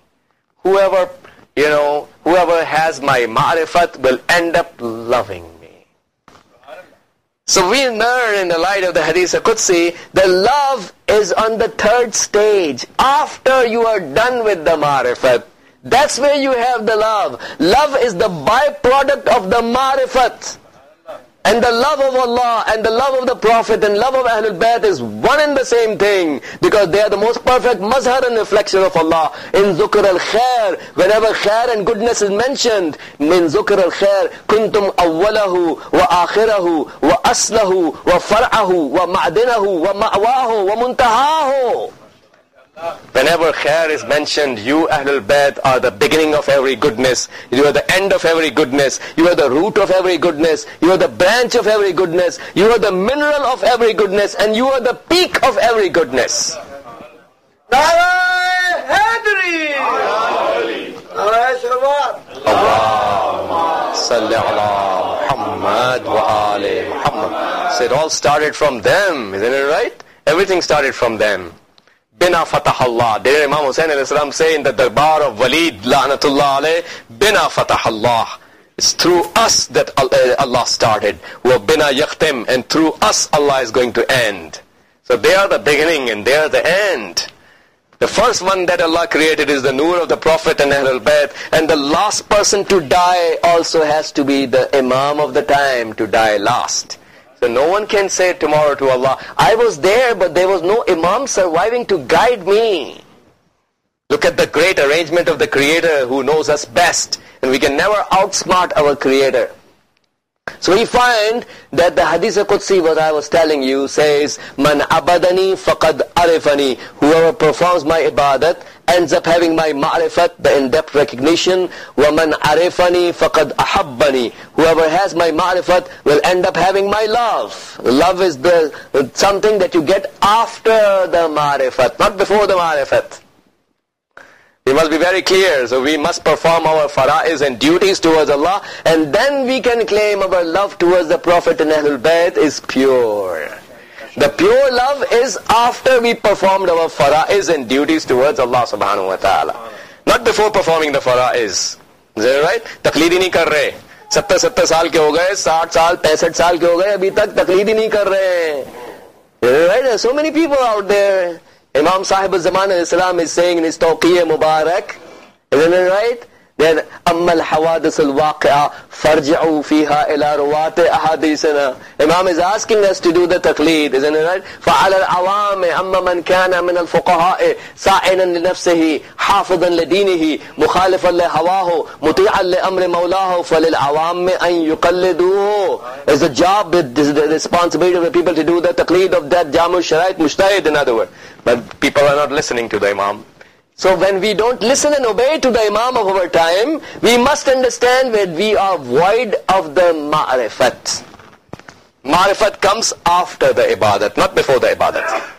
S1: Whoever has my ma'rifat will end up loving me. So we learn in the light of the Hadith Qudsi, the love is on the third stage. After you are done with the ma'rifat, that's where you have the love. Love is the byproduct of the ma'rifat. And the love of Allah and the love of the Prophet and love of Ahlul Bayt is one and the same thing, because they are the most perfect mazhar and reflection of Allah. In Zukr al-Khair, whenever khair and goodness is mentioned, min Zukr al-Khair, kuntum awwalahu wa akhirahu wa aslahu wa far'ahu wa ma'dinahu wa ma'wahu wa muntahahu. Whenever khair is mentioned, you Ahlul Bayt are the beginning of every goodness. You are the end of every goodness. You are the root of every goodness. You are the branch of every goodness. You are the mineral of every goodness. And you are the peak of every goodness.
S2: Nara Hadri! Nara Shabbat!
S1: Allahumma salli ala Muhammad wa ali Muhammad. So it all started from them, isn't it right? Everything started from them. Bina fatah Allah. Did Imam Hussain alayhi salam say in the darbar of Walid la'natullah alayh, Bina fatah Allah. It's through us that Allah started. Wa bina yakhtim, and through us Allah is going to end. So they are the beginning and they are the end. The first one that Allah created is the nur of the Prophet and Ahlul Bayt, and the last person to die also has to be the Imam of the time to die last. So no one can say tomorrow to Allah, I was there but there was no Imam surviving to guide me. Look at the great arrangement of the Creator who knows us best, and we can never outsmart our Creator. So we find that the Hadith Qudsi, what I was telling you, says, Man abadani faqad arifani. Whoever performs my ibadat ends up having my ma'rifat, the in-depth recognition. وَمَنْ عَرِفَنِي فَقَدْ أَحَبَّنِي. Whoever has my ma'rifat will end up having my love. Love is something that you get after the ma'rifat, not before the ma'rifat. We must be very clear. So we must perform our fara'iz and duties towards Allah, and then we can claim our love towards the Prophet and Ahlul Bayt is pure. The pure love is after we performed our fara'iz and duties towards Allah subhanahu wa ta'ala. Not before performing the fara'iz. Is that right? Taqleed hi nahi kar rahe. 70 saal ke ho gaye, 60 saal, 65 saal ke ho gaye, abhi tak taqleed hi nahi kar rahe. Is that right? There are so many people out there. Imam Sahib al-Zaman al-Islam is saying in his Tawqiyya Mubarak, isn't it right? Then, أَمَّا الْحَوَادِثُ الْوَاقِعَةِ فَارْجِعُوا فِيهَا إِلَىٰ رُوَاةِ أَحَادِيثِنَا. Imam is asking us to do the taqleed, isn't it right? فَعَلَى الْعَوَامِ أَمَّا مَنْ كَانَ مِنَ الْفُقَهَاءِ سَاعِنًا لِنَفْسِهِ حَافِظًا لِدِينِهِ مُخَالِفًا لِهَوَاهُ مُطِيعًا لِأَمْرِ مَوْلَاهُ فَلِلْعَوَامِ أَنْ يُقَلِّدُوهُ. It's the job, the responsibility of the people to do the taqleed of that Jamu Sharait Mujtahid, in other words. But people are not listening to the Imam. So when we don't listen and obey to the Imam of our time, we must understand that we are void of the ma'rifat. Ma'rifat comes after the ibadat, not before the ibadat.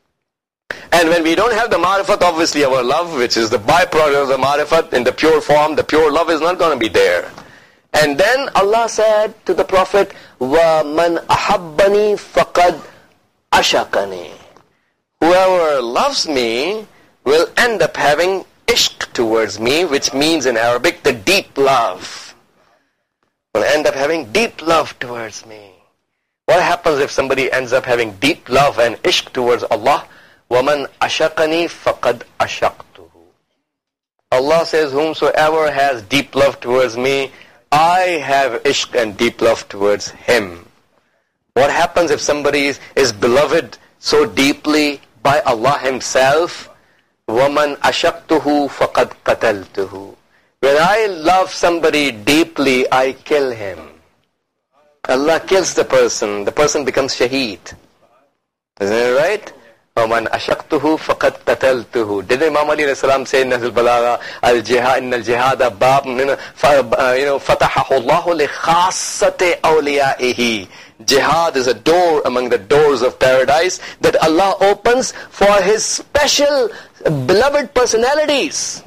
S1: And when we don't have the ma'rifat, obviously our love, which is the byproduct of the ma'rifat in the pure form, the pure love is not going to be there. And then Allah said to the Prophet, وَمَنْ أَحَبَّنِي فَقَدْ أَشَقَنِي. Whoever loves me will end up having ishq towards me, which means in Arabic the deep love. Will end up having deep love towards me. What happens if somebody ends up having deep love and ishq towards Allah? وَمَنْ أَشَقَنِي فَقَدْ أَشَقْتُهُ. Allah says, whomsoever has deep love towards me, I have ishq and deep love towards him. What happens if somebody is beloved so deeply by Allah himself? وَمَنْ أَشَقْتُهُ فَقَدْ قَتَلْتُهُ. When I love somebody deeply, I kill him. Allah kills the person becomes shaheed. Isn't it right? وَمَنْ أَشَقْتُهُ فَقَدْ قَتَلْتُهُ. Did Imam Ali ﷺ say in Nahjul Balagha, Al-Jihad, إِنَّ الْجِهَادَ بَابٌ فَتَحَهُ اللَّهُ لِخَاصَّةِ أَوْلِيَائِهِ. Jihad is a door among the doors of paradise that Allah opens for His special beloved personalities.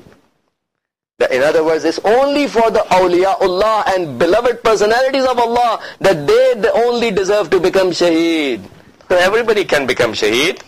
S1: In other words, it's only for the awliyaullah and beloved personalities of Allah that they only deserve to become shaheed. Everybody can become shaheed.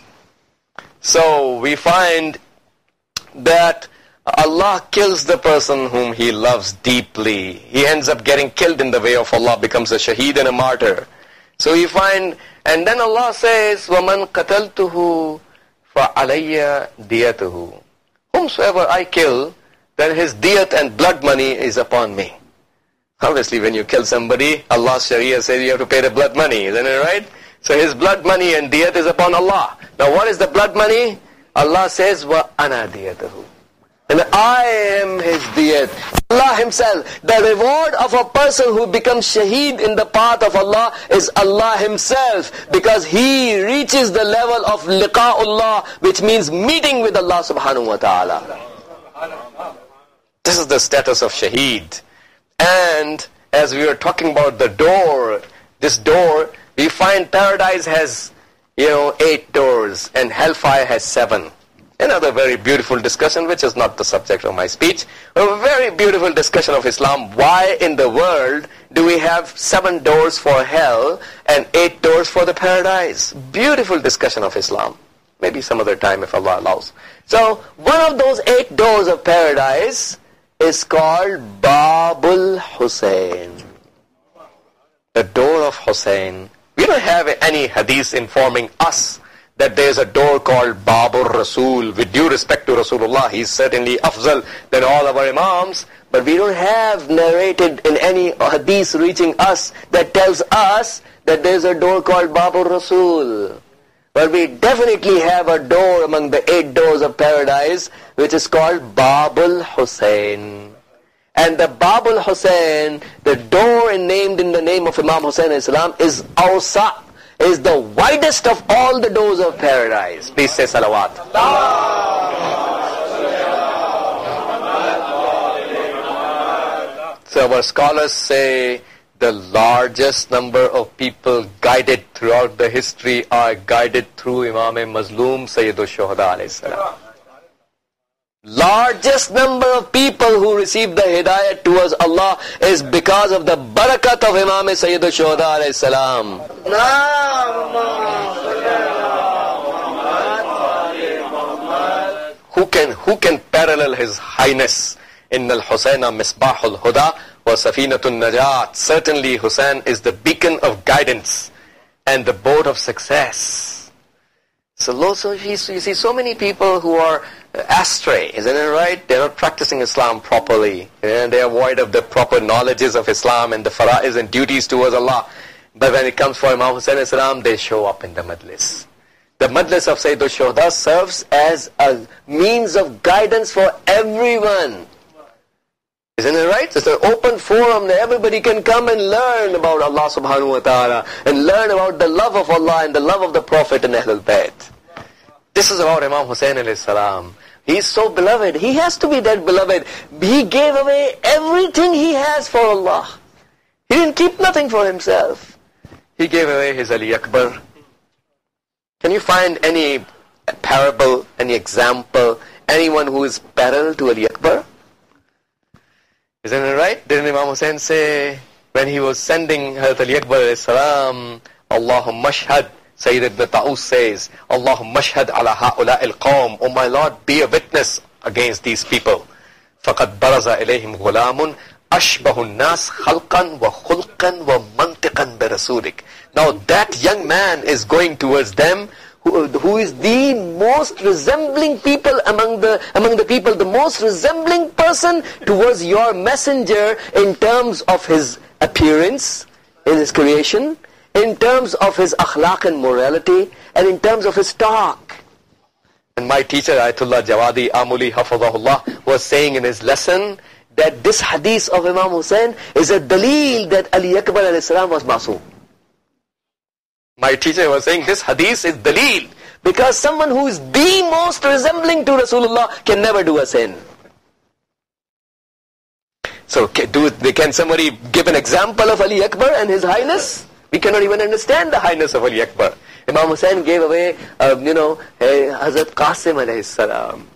S1: So we find that Allah kills the person whom He loves deeply. He ends up getting killed in the way of Allah, becomes a shaheed and a martyr. So we find, and then Allah says, وَمَنْ قَتَلْتُهُ فَعَلَيَّ دِيَتُهُ. Whomsoever I kill, then his diyat and blood money is upon me. Obviously, when you kill somebody, Allah's Sharia says you have to pay the blood money, isn't it right? So his blood money and diyat is upon Allah. Now what is the blood money? Allah says, وَأَنَا دِيَتُهُ. And I am his diyat. Allah himself, the reward of a person who becomes shaheed in the path of Allah is Allah himself, because he reaches the level of liqa'ullah, which means meeting with Allah subhanahu wa ta'ala. This is the status of shaheed. And as we were talking about the door, this door, we find paradise has, 8 doors and hellfire has 7. Another very beautiful discussion, which is not the subject of my speech. A very beautiful discussion of Islam. Why in the world do we have 7 doors for hell and 8 doors for the paradise? Beautiful discussion of Islam. Maybe some other time if Allah allows. So, one of those 8 doors of paradise is called Babul Hussein. The door of Hussein. We don't have any hadith informing us that there is a door called Babur Rasul. With due respect to Rasulullah, he is certainly afzal than all of our imams, but we don't have narrated in any hadith reaching us that tells us that there is a door called Babur Rasul. But we definitely have a door among the 8 doors of paradise, which is called Babul Hussein. And the Babul Hussein, the door named in the name of Imam Hussein Islam, is Awsa, is the widest of all the doors of paradise. Please say salawat. So our scholars say the largest number of people guided throughout the history are guided through Imam Mazloom Sayyidul Shuhada alayhi salam. Largest number of people who receive the hidayat towards Allah is because of the barakat of Imam Sayyidul Shuhada alayhi salam. Who can parallel his highness? Inna al-Husayna misbahul huda wa safinatun najat. Certainly Hussein is the beacon of guidance and the boat of success. So you see so many people who are astray, isn't it right? They're not practicing Islam properly. And they are void of the proper knowledges of Islam and the fara'is and duties towards Allah. But when it comes for Imam Hussein Islam, they show up in the majlis. The majlis of Sayyidul Shuhada serves as a means of guidance for everyone. Isn't it right? It's an open forum that everybody can come and learn about Allah subhanahu wa ta'ala and learn about the love of Allah and the love of the Prophet and Ahlul Bayt. This is about Imam Hussein alayhi salam. He is so beloved. He has to be that beloved. He gave away everything he has for Allah. He didn't keep nothing for himself. He gave away his Ali Akbar. Can you find any parable, any example, anyone who is parallel to Ali Akbar? Isn't it right? Didn't Imam Hussein say, when he was sending Hazrat Ali Akbar alayhi salam, Allahumma shahad, Sayyid ibn Ta'us says, Allahumma shahad ala ha'ula al-qawm, oh my Lord, be a witness against these people. فَقَدْ بَرَزَ إِلَيْهِمْ غُلَامٌ أَشْبَهُ النَّاسِ خَلْقًا وَخُلْقًا وَمَنْطِقًا بِرَسُولِكَ. Now that young man is going towards them who is the most resembling people among the people, the most resembling person towards your messenger in terms of his appearance in his creation, in terms of his akhlaq and morality, and in terms of his talk. And my teacher Ayatollah Jawadi Amuli Hafazahullah was saying in his lesson that this hadith of Imam Hussain is a dalil that Ali Akbar alayhi salam was masoom. My teacher was saying this hadith is dalil, because someone who is the most resembling to Rasulullah can never do a sin. So can somebody give an example of Ali Akbar and his highness? We cannot even understand the highness of Ali Akbar. Imam Hussain gave away, Hazrat Qasim alayhi salam.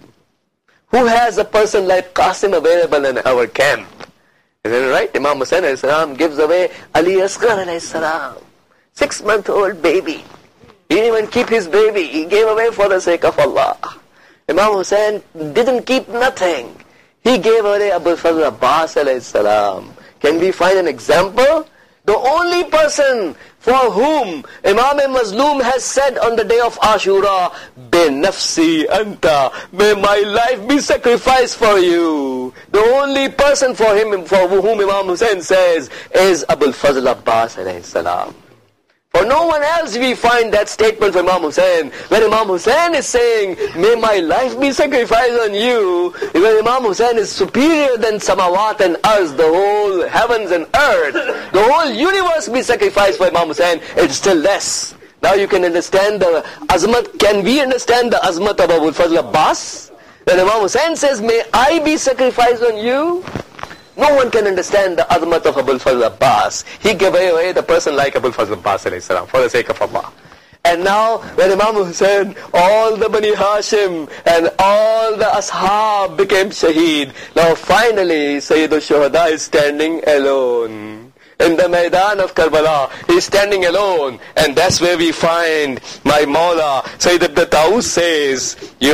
S1: Who has a person like Qasim available in our camp? Isn't it right? Imam Hussain alayhi salam gives away Ali Asghar alayhi salam. 6-month-old baby. He didn't even keep his baby. He gave away for the sake of Allah. Imam Hussain didn't keep nothing. He gave away Abul Fazl Abbas alayhi salam. Can we find an example? The only person for whom Imam Mazloom has said on the day of Ashura, Be nafsi anta, may my life be sacrificed for you. The only person for whom Imam Hussain says is Abul Fazl Abbas alayhi salam. For no one else we find that statement from Imam Hussain. When Imam Hussain is saying, may my life be sacrificed on you, when Imam Hussain is superior than samawat and arz, the whole heavens and earth, the whole universe be sacrificed for Imam Hussain, it's still less. Now you can understand the azmat. Can we understand the azmat of Abul Fazl Abbas? When Imam Hussain says, may I be sacrificed on you, no one can understand the azmat of Abul Fazl Abbas. He gave away the person like Abul Fazl Abbas alayhi salam for the sake of Allah. And now when Imam Hussain, all the Bani Hashim and all the Ashab became shaheed. Now finally Sayyid al-Shuhada is standing alone. In the Maidan of Karbala, he's standing alone. And that's where we find my Mawla, Sayyid ibn Taus says,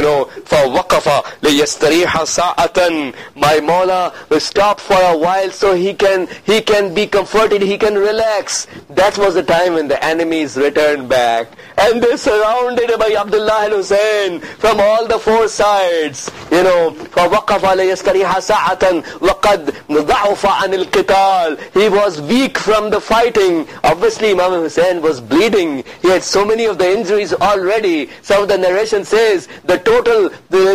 S1: فَوَقَفَ لِيَسْتَرِيحَ سَاعَةً. My Mawla will stop for a while so he can be comforted, he can relax. That was the time when the enemies returned back. And they surrounded by Abdullah al-Hussein from all the four sides. فَوَقَفَ لِيَسْتَرِيحَ سَاعَةً وَقَدْ ضَعُفَ عَنِ الْقِتَالِ. He was weak from the fighting. Obviously Imam Hussain was bleeding. He had so many of the injuries already. Some of the narration says the total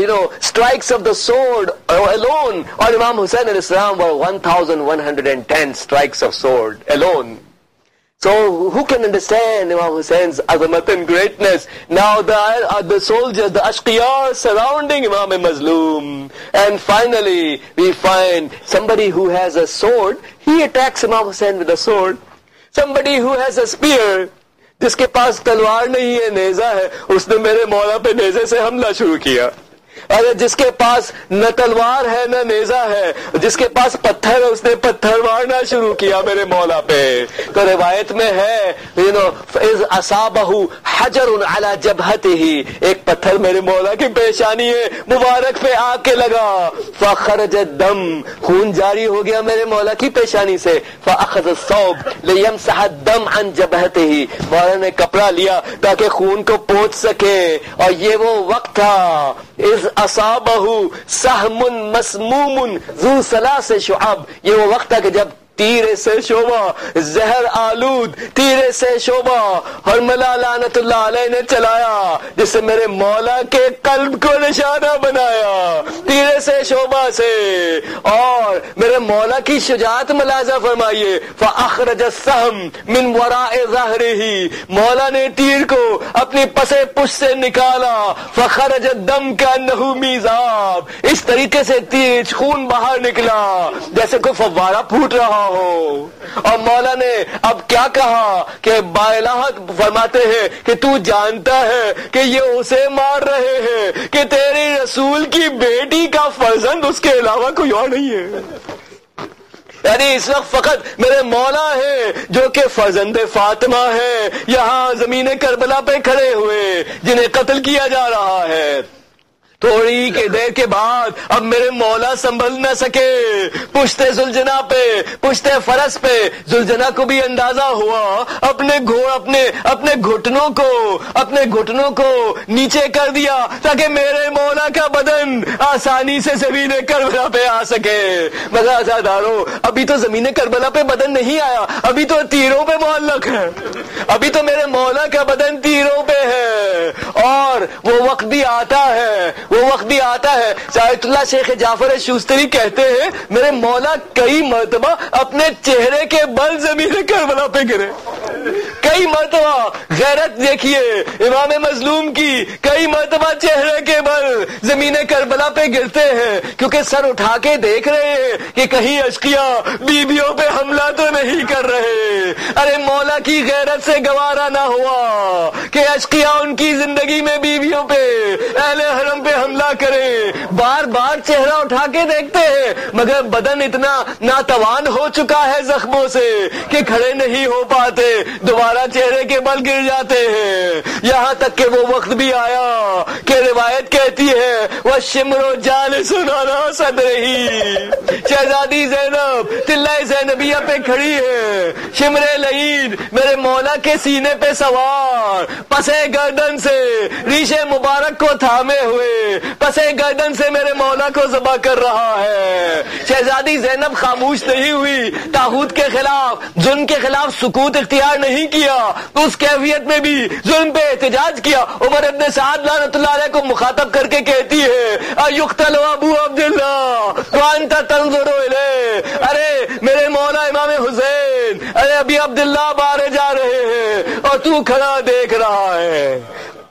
S1: strikes of the sword alone on Imam Hussain and Islam were 1,110 strikes of sword alone. So who can understand Imam Hussain's azamat and greatness? Now the soldiers, the ashqiyar surrounding Imam Mazloom. And finally we find somebody who has a sword, he attacks Imam Hussain with a sword. Somebody who has a spear, जिसके पास तलवार नहीं है, नेजा है, उसने मेरे मौला पे नेजे से हमला शुरू किया. अरे जिसके पास न तलवार है न नेजा है, जिसके पास पत्थर है, उसने पत्थर मारना शुरू किया मेरे मौला पे. तो रिवायत में है इज़ असाबहु हजरुन अला जबहतिही, एक पत्थर मेरे मौला की पेशानी है मुबारक पे आके लगा. फखरज दम, खून जारी हो गया मेरे मौला की पेशानी से. फअखज़ अस्सौब लियमसह दम अन जबहतिही, मौला ने कपड़ा लिया ताकि खून को पोंछ सके. और ये वो वक्त था, इज़ असाबहु सहमुन मसमूमुन ज़ू सलासे शुअब, ये वो वक्त था कि जब तीरे से शोभा, जहर आलूद तीरे से शोभा हरमला लानतुल्लाह अलैह ने चलाया, जिससे मेरे मौला के कल्ब को निशाना बनाया तीरे से शोभा से. और मेरे मौला की शुजाअत मुलाजा फरमाइए. फअखरज अस्सहम मिन वराए ज़हरिही, मौला ने तीर को अपनी पसे पुश से निकाला. फखरज दम कअन्नहु मीज़ाब, इस तरीके से तीर खून बाहर निकला जैसे कोई फव्वारा फूट रहा हो. और मौला ने अब क्या कहा कि बाइलाहत फरमाते हैं कि तू जानता है कि ये उसे मार रहे हैं कि तेरे रसूल की बेटी का फर्जंद उसके अलावा कोई और नहीं है. यानी इस वक्त फकत मेरे मौला है जो कि फर्जंदे फातिमा है, यहाँ जमीन करबला पे खड़े हुए जिन्हें कत्ल किया जा रहा है. تھوڑی کے دیر کے بعد اب میرے مولا سنبھل نہ سکے، پشت زلجنا پہ، پشت فرس پہ زلجنا کو بھی اندازہ ہوا، اپنے گھٹنوں کو نیچے کر دیا تاکہ میرے مولا کا بدن آسانی سے زمین کربلا پہ آ سکے۔ مگر عزادارو، ابھی تو زمین کربلا پہ بدن نہیں آیا، ابھی تو تیروں پہ معلق ہے، ابھی تو میرے مولا کا بدن تیروں پہ ہے، اور وہ وقت بھی آتا ہے سعادت اللہ شیخ جعفر شوستری کہتے ہیں میرے مولا کئی مرتبہ اپنے چہرے کے بل زمین کربلا پہ گرے، کئی مرتبہ غیرت دیکھیے امام مظلوم کی، کئی مرتبہ چہرے کے بل زمین کربلا پہ گرتے ہیں، کیونکہ سر اٹھا کے دیکھ رہے ہیں کہ کہیں اشقیاء بیویوں پہ حملہ تو نہیں کر رہے۔ ارے مولا کی غیرت سے گوارا نہ ہوا کہ اشقیاء ان کی زندگی میں بیویوں پہ، اہل حرم پہ حملہ کریں، بار بار چہرہ اٹھا کے دیکھتے ہیں، مگر بدن اتنا ناتوان ہو چکا ہے زخموں سے کہ کھڑے نہیں ہو پاتے، دوبارہ چہرے کے بل گر جاتے ہیں۔ یہاں تک کہ وہ وقت بھی آیا کہ روایت کہتی ہے وہ شمرو جال سنانا صد رہی، شہزادی زینب تلہ زینبیہ پہ کھڑی ہے، شمر لعین میرے مولا کے سینے پہ سوار، پسے گردن سے ریش مبارک کو تھامے ہوئے، پسے گردن سے میرے مولا کو ذبح کر رہا ہے۔ شہزادی زینب خاموش نہیں ہوئی، طاغوت کے خلاف، ظلم کے خلاف سکوت اختیار نہیں کیا، اس کیفیت میں بھی ظلم پہ احتجاج کیا۔ عمر ابن سعد لعنت اللہ علیہ کو مخاطب کر کے کہتی ہے ایقتل ابو عبداللہ وانت تنظر الیہ، ارے میرے مولا امام حسین، ارے ابھی عبداللہ مارے جا رہے ہیں اور تو کھڑا دیکھ رہا ہے۔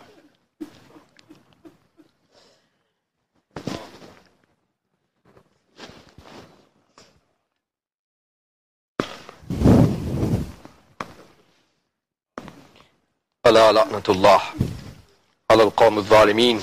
S1: الا لعنت اللہ علی القوم الظالمین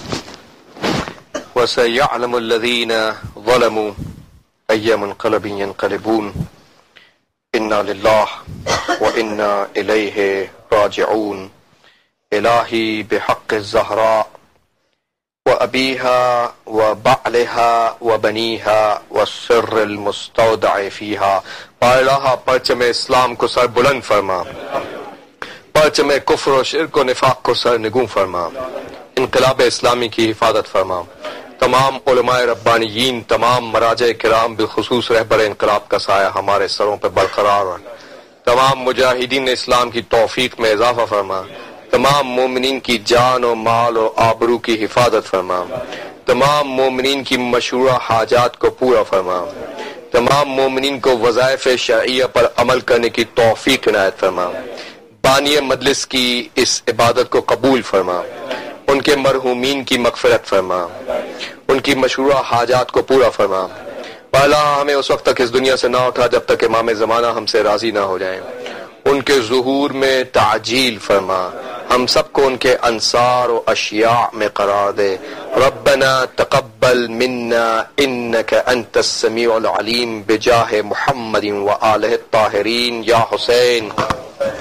S1: وسيعلم الذين ظلموا أي منقلب ينقلبون إنا لله وإنا إليه راجعون إلهي بحق الزهراء وأبيها وبعلها وبنيها والسر المستودع فيها۔ پارلہا پرچم اسلام کو سر بلند فرما، پرچم کفر و شرک و نفاق کو سر نگوں فرما، انقلاب اسلامی کی حفاظت فرما، تمام علماء ربانیین، تمام مراجع کرام بالخصوص رہبر انقلاب کا سایہ ہمارے سروں پہ برقرار رکھ، تمام مجاہدین اسلام کی توفیق میں اضافہ فرما، تمام مومنین کی جان و مال و آبرو کی حفاظت فرما، تمام مومنین کی مشروع حاجات کو پورا فرما، تمام مومنین کو وظائف شرعیہ پر عمل کرنے کی توفیق عنایت فرما، بانی مجلس کی اس عبادت کو قبول فرما، ان کے مرحومین کی مغفرت فرما، ان کی مشروع حاجات کو پورا فرما۔ پہلا ہمیں اس وقت تک اس دنیا سے نہ اٹھا جب تک امام زمانہ ہم سے راضی نہ ہو جائیں، ان کے ظہور میں تعجیل فرما، ہم سب کو ان کے انصار و اشیاء میں قرار دے۔ ربنا تقبل منا انک انت السمیع العلیم بجاہ محمد و آلہ الطاہرین۔ یا حسین